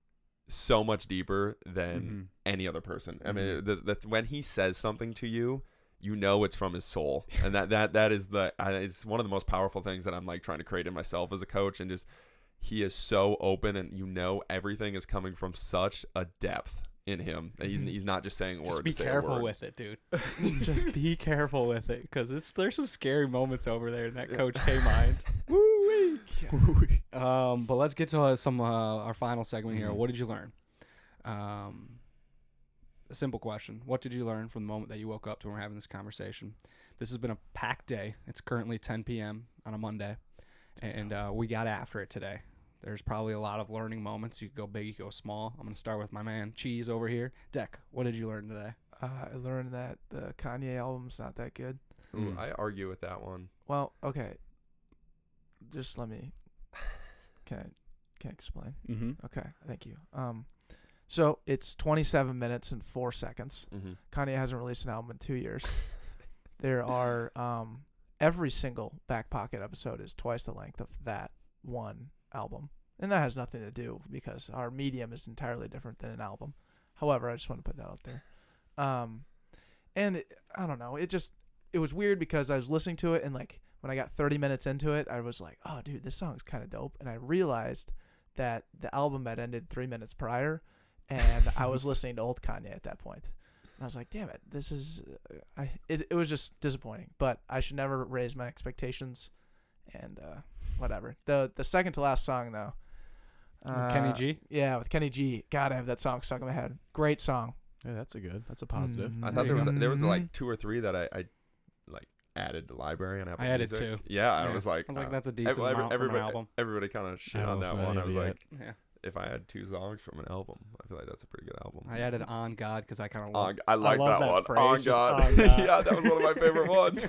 so much deeper than
Mhm.
any other person. I mean,
Mhm.
the, the when he says something to you, you know it's from his soul, and that that that is the I, it's one of the most powerful things that I'm like trying to create in myself as a coach, and just he is so open, and you know everything is coming from such a depth in him. That he's
Mhm.
he's not just saying a word.
Just be
to say a
careful
word.
with it, dude. Just be careful with it, because it's there's some scary moments over there in that Coach K mind. Woo-wee. Um, but let's get to uh, some uh, our final segment here.
Mhm.
What did you learn? Um, a simple question: what did you learn from the moment that you woke up to when we're having this conversation? This has been a packed day. It's currently ten p.m. on a Monday, and uh, we got after it today. There's probably a lot of learning moments. You could go big, you could go small. I'm gonna start with my man Cheese over here. Deck, what did you learn today?
Uh, I learned that the Kanye album's not that good.
Ooh,
Mm.
I argue with that one.
Well, okay. Just let me. Can I, can I explain?
Mm-hmm.
Okay, thank you. Um, so it's twenty-seven minutes and four seconds.
Mm-hmm.
Kanye hasn't released an album in two years. There are um every single Back Pocket episode is twice the length of that one album, and that has nothing to do because our medium is entirely different than an album. However, I just want to put that out there. Um, and it, I don't know, it just it was weird because I was listening to it and like when I got thirty minutes into it, I was like, oh dude, this song's kind of dope, and I realized that the album had ended three minutes prior, and I was listening to old Kanye at that point. And I was like, damn it, this is, uh, I. It, it was just disappointing, but I should never raise my expectations, and uh, whatever. The the second to last song though,
With Kenny G?
Yeah, with Kenny G. God, I have that song stuck in my head. Great song.
Yeah, that's a good. That's a positive.
Mm.
I
There
thought
you
there was
go.
there was
Mhm.
like two or three that I, I like added to library on Apple
I added
Music.
two.
Yeah, I
Yeah.
was like,
I was like,
uh,
that's a
ev-
decent
every-
amount from an
everybody,
album.
everybody kind of shit
I
on
don't
that
listen to
one.
any
I
of
was
it
like,
Yeah.
if I had two songs from an album, I feel like that's a pretty good album.
I added On God because I kind of
On,
love
I like
love
that,
that
one.
phrase,
On
just
God.
on God.
Yeah, that was one of my favorite ones.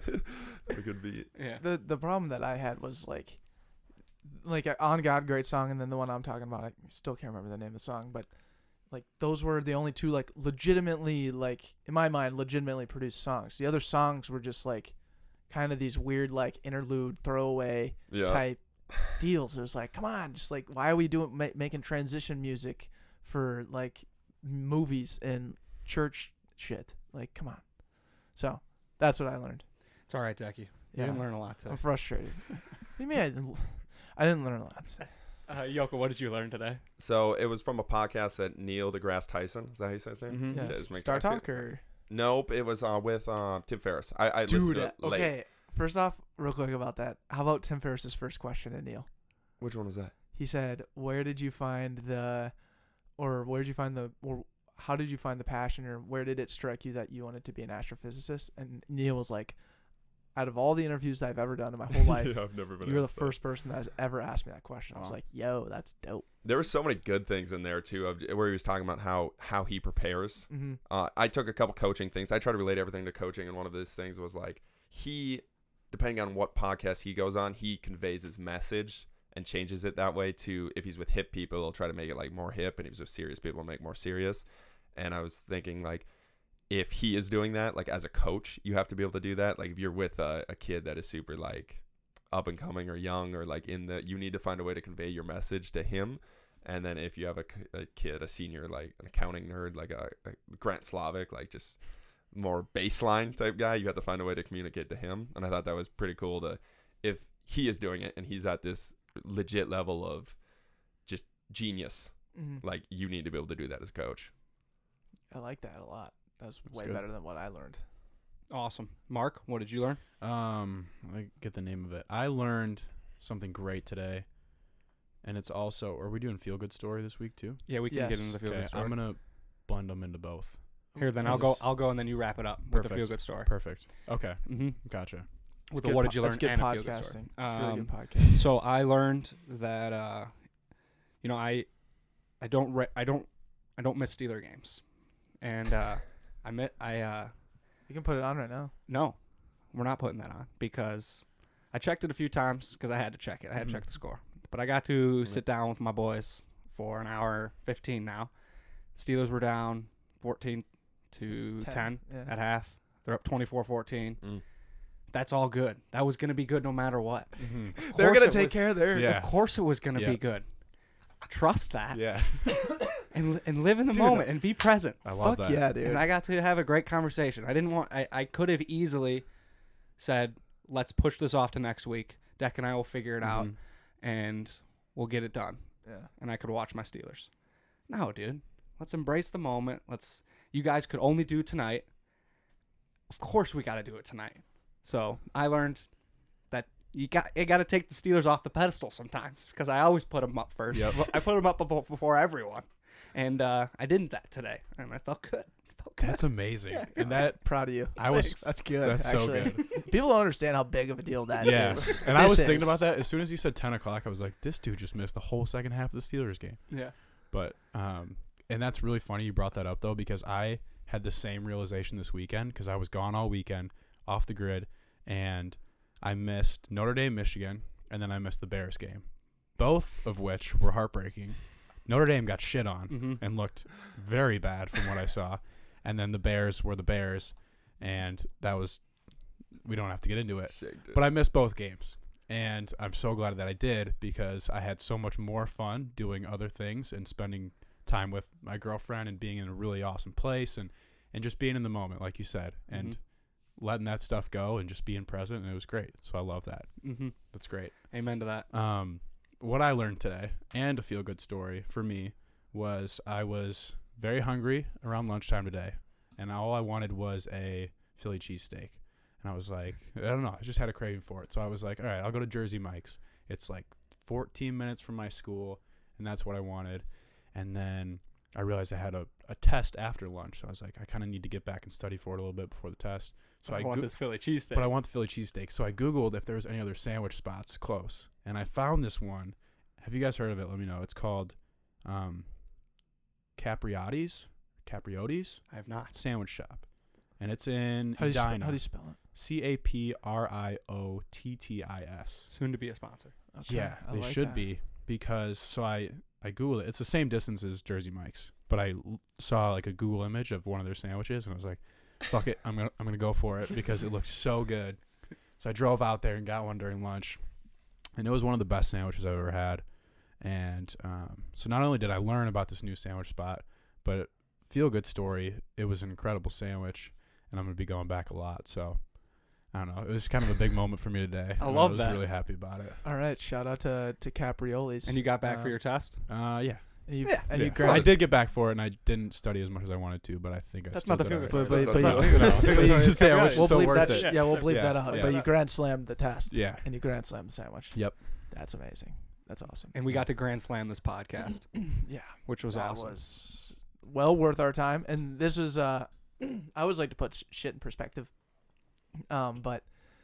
A good beat.
Yeah.
The the problem that I had was like, like uh, On God, great song, and then the one I'm talking about, I still can't remember the name of the song, but like those were the only two like legitimately like in my mind legitimately produced songs. The other songs were just like kind of these weird like interlude throwaway
Yeah.
type deals. It was like, come on, just like why are we doing ma- making transition music for like movies and church shit? Like, come on. So that's what I learned.
It's all right, Decky. You
Yeah.
didn't learn a lot today.
I'm frustrated. What do you mean I didn't, I didn't learn a lot?
Uh, Yoko, what did you learn today?
So it was from a podcast that Neil deGrasse Tyson. Is that how you say his name?
Mhm.
Yeah,
It does make
Star
that
Talk or
Nope, it was uh, with uh, Tim Ferriss. I, I listened to it late.
okay. First off, real quick about that. How about Tim Ferriss's first question to Neil?
Which one was that?
He said, "Where did you find the, or where did you find the, or how did you find the passion, or where did it strike you that you wanted to be an astrophysicist?" And Neil was like, out of all the interviews that I've ever done in my whole life,
Yeah, I've never been
you're the
asked that.
first person that has ever asked me that question. I was
Wow.
like, yo, that's dope.
There were so many good things in there too, of where he was talking about how how he prepares.
Mm-hmm.
Uh, I took a couple coaching things. I try to relate everything to coaching, and one of those things was like he, depending on what podcast he goes on, he conveys his message and changes it that way to, if he's with hip people, he'll try to make it like more hip, and if he's with serious people, he'll make it more serious. And I was thinking, like, if he is doing that, like as a coach, you have to be able to do that. Like if you're with a, a kid that is super like up and coming or young or like in the, you need to find a way to convey your message to him. And then if you have a, a kid, a senior, like an accounting nerd, like a, a Grant Slavic, like just more baseline type guy, you have to find a way to communicate to him. And I thought that was pretty cool to, if he is doing it and he's at this legit level of just genius,
Mm-hmm.
like you need to be able to do that as a coach.
I like that a lot. That's
That's
way
good.
better than what I learned.
Awesome. Mark, what did you learn?
Um, I get the name of it. I learned something great today, and it's also. Are we doing feel good story this week too?
Yeah, we can
Yes.
get into the feel
Okay,
good story.
I'm gonna blend them into both.
Here, then
I'll
I'll go.
just-
I'll go, and then you wrap it up with the
Perfect.
feel good story.
Perfect. Okay,
Mm-hmm.
gotcha.
With
It's
the what
good
did you
po-
learn
That's good
and a feel good story.
podcasting. It's really good
Um,
podcast.
So I learned that uh, you know, I I don't re- I don't I don't miss Steeler games, and uh, I met I uh,
You can put it on right now.
no, we're not putting that on because I checked it a few times because I had to check it. I had
Mhm.
to check the score, but I got to
Mhm.
sit down with my boys for an hour fifteen now. Steelers were down fourteen to ten,
Yeah.
at half. They're up twenty-four fourteen.
Mm.
That's all good. That was going to be good no matter what.
Mm-hmm.
Of
They're
course
gonna
it
take
was-
care of their.
Yeah.
Of course it was going to
Yeah.
be good. Trust that
Yeah,
and li- and live in the
Dude,
moment and be present.
I love
Fuck
that.
yeah, dude.
And I got to have a great conversation. I didn't want. I, I could have easily said, "Let's push this off to next week. Deck and I will figure it out,
Mhm.
and we'll get it done."
yeah.
And I could watch my Steelers. No, dude. Let's embrace the moment. Let's. You guys could only do tonight. Of course, we got to do it tonight. So I learned that you got you got to take the Steelers off the pedestal sometimes because I always put them up first.
Yep.
I put them up before, before everyone, and uh, I didn't that today, and I felt good. Felt good.
That's amazing. And that
Proud of you.
I was.
Thanks.
That's good.
That's so
actually.
good.
People don't understand how big of a deal that is.
Yes. And I was
This
thinking
is.
about that as soon as you said ten o'clock. I was like, this dude just missed the whole second half of the Steelers game.
Yeah.
But um, and that's really funny you brought that up though, because I had the same realization this weekend because I was gone all weekend off the grid, and I missed Notre Dame, Michigan, and then I missed the Bears game, both of which were heartbreaking. Notre Dame got shit on
Mm-hmm.
and looked very bad from what I saw, and then the Bears were the Bears, and that was, we don't have to get into it.
Shaked it.
But I missed both games, and I'm so glad that I did because I had so much more fun doing other things and spending time with my girlfriend and being in a really awesome place and, and just being in the moment, like you said, and
Mhm.
letting that stuff go and just being present, and it was great. So I love that.
Mm-hmm.
That's great.
Amen to that.
Um, what I learned today, and a feel-good story for me, was I was very hungry around lunchtime today, and all I wanted was a Philly cheesesteak. And I was like, I don't know, I just had a craving for it. So I was like, all right, I'll go to Jersey Mike's. It's like fourteen minutes from my school, and that's what I wanted. And then I realized I had a, a test after lunch, so I was like, I kind of need to get back and study for it a little bit before the test. So I,
I want
go-
this Philly cheesesteak.
but I want the Philly cheesesteak. So I Googled if there was any other sandwich spots close. And I found this one. Have you guys heard of it? Let me know. It's called um, Capriotti's. Capriotti's
I have not.
Sandwich Shop. And it's in
How do you, spe-
Edina.
how do you spell it?
C A P R I O T T I S.
Soon to be a sponsor.
Okay,
Yeah,
I
they
like
should
that.
be, because so I I Googled it. It's the same distance as Jersey Mike's, but I l- saw like a Google image of one of their sandwiches, and I was like, "Fuck it, I'm gonna I'm gonna go for it," because it looked so good. So I drove out there and got one during lunch, and it was one of the best sandwiches I've ever had. And um, so not only did I learn about this new sandwich spot, but feel good story. It was an incredible sandwich, and I'm gonna be going back a lot. So I don't know. It was kind of a big moment for me today.
I
and
love
I was
that.
really happy about it.
All right, shout out to to Caprioli's.
And you got back
Uh,
for your test?
Uh, yeah.
And you
Yeah.
and
Yeah.
you
I
grabbed.
did get back for it, and I didn't study as much as I wanted to, but I think I
That's
still
not the
did
feel
all
good
right.
But-
story.
but-
That's
but
not
you-
the feel good
It's
story.
a sandwich.
Capriotti's.
We'll
so
bleep
worth
that.
it.
sh- yeah, we'll
Yeah,
bleep
yeah,
that out.
yeah.
But you grand slammed the test.
Yeah.
And you grand slammed the sandwich.
Yep.
That's amazing. That's awesome.
And we got to grand slam this podcast,
yeah.
which was
that
awesome.
was well worth our time. And this is uh I always like to put s- shit in perspective. Um, but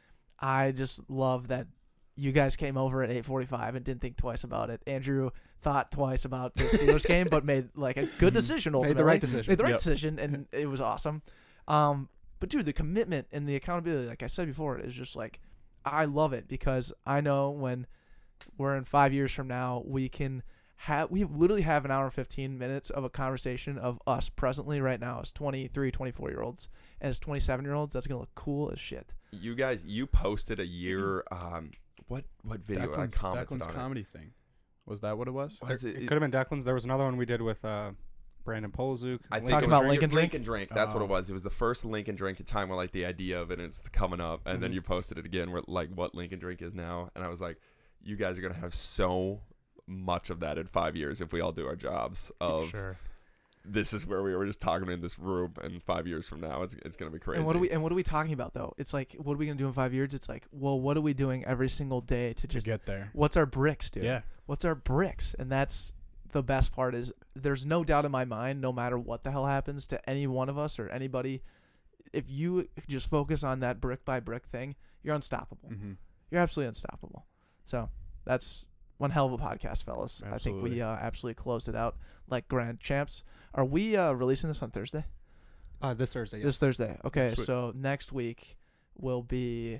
I just love that you guys came over at eight forty-five and didn't think twice about it. Andrew thought twice about the Steelers game, but made like a good decision ultimately.
Made the right decision.
Made the right
Yep.
decision, and it was awesome. Um, but dude, the commitment and the accountability, like I said before, is just like, I love it because I know when we're in five years from now, we can have, we literally have an hour and fifteen minutes of a conversation of us presently right now as twenty-three, twenty-four year olds. And as twenty-seven year olds, that's going to look cool as shit.
You guys, you posted a year. Um, what what video? I
Declan's,
commented
Declan's
on
comedy thing. Was that what it was?
it. Was
It,
it?
could have been Declan's. There was another one we did with uh, Brandon Polzuk.
I think
Talking
it was
about Lincoln Drink?
Lincoln Drink. That's what
Oh.
it was. It was the first Lincoln Drink at time where like the idea of it and it's coming up, and then
Mhm.
you posted it again where like what Lincoln Drink is now, and I was like, you guys are gonna have so much of that in five years if we all do our jobs. Of
Sure.
this is where we were just talking in this room, and five years from now, it's it's gonna be crazy.
And what are we and what are we talking about though? It's like, what are we gonna do in five years? It's like, well, what are we doing every single day to
To
just
get there.
what's our bricks, dude?
Yeah.
What's our bricks? And that's the best part is there's no doubt in my mind, no matter what the hell happens to any one of us or anybody, if you just focus on that brick by brick thing, you're unstoppable.
Mm-hmm.
You're absolutely unstoppable. So that's one hell of a podcast, fellas. I think we
Absolutely.
uh, absolutely closed it out like grand champs. Are we uh, releasing this on Thursday?
Uh, this Thursday. Yes.
This Thursday. Okay,
Sweet.
so next week will be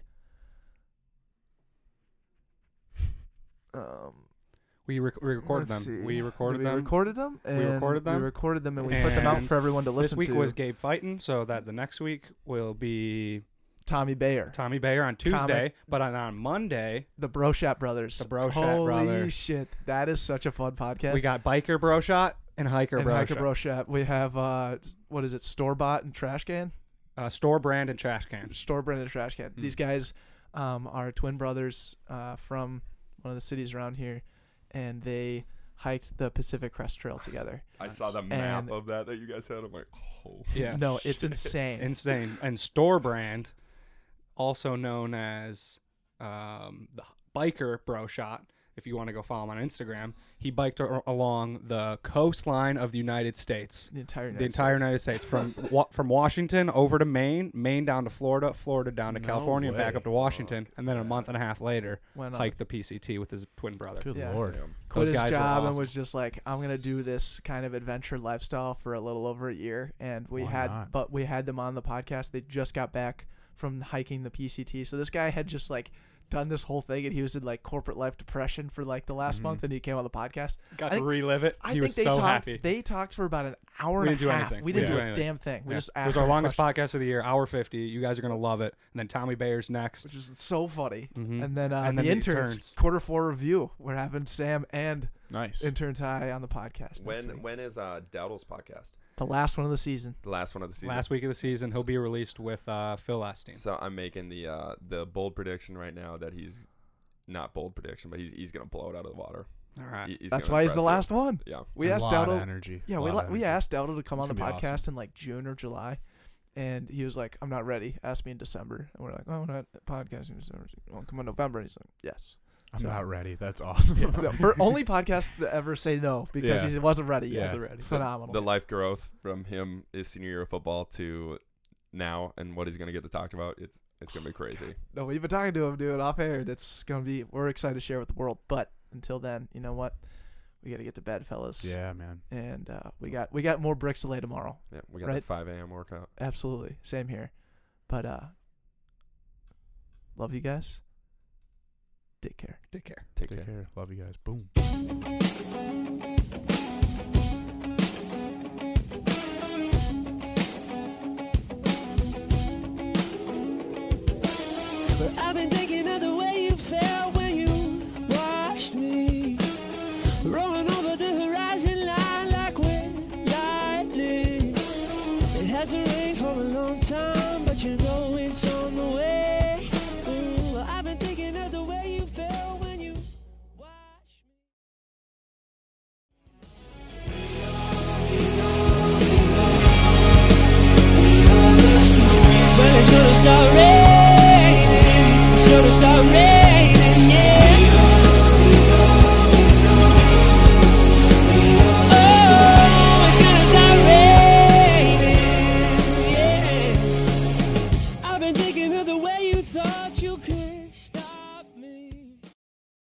um
we, rec- we recorded
let's
them.
see.
We recorded
we
them.
recorded them and
We recorded them.
We recorded them and we put them out
And
for everyone to
This
listen
week
to.
was Gabe fighting, so that the next week will be
Tommy Bayer,
Tommy Bayer on Tuesday,
Comic.
but on, on Monday
the Broshot brothers.
The Broshot
Holy
brothers.
shit, that is such a fun podcast.
we got Biker Bro Shot and Hiker
and
Bro
Hiker
Shot.
Broshot. We have uh what is it? Store bought and trash can.
Uh, store brand and trash can.
Store brand and trash can.
Mm.
These guys um, are twin brothers uh, from one of the cities around here, and they hiked the Pacific Crest Trail together.
I saw the map
And-
of that that you guys had. I'm like, oh
Yeah.
No, it's
shit.
insane.
Insane. And store brand, also known as um, the Biker Bro Shot. If you want to go follow him on Instagram, he biked a- along the coastline of the United States.
the entire United
The entire
States.
United States, from wa- from Washington over to Maine, Maine down to Florida, Florida down to
No
California, and back
way.
up to Washington, and then a month and a half later,
Went on,
hiked the P C T with his twin brother.
Good
Yeah.
lord.
Damn.
quit
Those
his
guys were
job and
awesome.
was just like, I'm gonna do this kind of adventure lifestyle for a little over a year. And we
Why
had,
not?
but we had them on the podcast. They just got back from hiking the P C T, so this guy had just like done this whole thing, and he was in like corporate life depression for like the last
Mhm.
month, and he came on the podcast.
Got
I
to
think-
relive it.
I
he
think
was
they
so
talked.
happy.
They talked for about an hour
We
and
didn't do
a half.
anything.
We
We
didn't
didn't
do
do
a
anything.
damn thing. We
Yeah.
just
It
asked
was our
them
longest
questions,
podcast of the year, hour fifty. You guys are gonna love it. And then Tommy Bayer's next.
which is so funny.
Mhm.
And then, uh,
And
the
then the
interns,
interns.
quarter four review. We're having Sam and
Nice.
intern Ty on the podcast. next
When
week.
when is uh Dowdle's podcast?
the last one of the season.
The last one of the season.
Last week of the season, he'll be released with uh, Phil Lasteen.
So I'm making the uh the bold prediction right now that he's not bold prediction, but he's he's gonna blow it out of the water.
All right.
He- he's
That's
gonna
why he's the
impress
last one.
it. Yeah.
We
A
asked
lot of
Dowdle.
energy.
Yeah,
A
we
lot
li-
of
we
energy.
asked Dowdle to come
It's
on the
gonna be
podcast
awesome.
in like June or July, and he was like, "I'm not ready. Ask me in December." And we're like, "Oh, we're not podcasting in December. Well, come in November." And he's like, "Yes."
I'm
So-
not ready. That's awesome.
Yeah, no, for only podcast to ever say no because
Yeah.
he wasn't ready yet.
Yeah.
Wasn't ready.
Phenomenal.
The life growth from him his senior year of football to now and what he's gonna get to talk about, it's it's gonna be crazy.
No, we've been talking to him, dude, off air. and It's gonna be. We're excited to share with the world. But until then, you know what? We got to get to bed, fellas.
Yeah, man.
And uh, we got we got more bricks to lay tomorrow.
Yeah, we got
Right.
the five a.m. workout.
Absolutely, same here. But uh, love you guys. Take care.
Take care.
Take,
Take
care.
care. Love you guys. Boom.
But I've been thinking of the way you felt when you watched me rolling over the horizon line like we're lightning. It hasn't rained for a long time, but you know it's on the way. Ooh, I've been thinking of the way you felt when you watched me. When it's gonna start raining, it's gonna start raining, yeah. Oh, it's gonna start raining, yeah. I've been thinking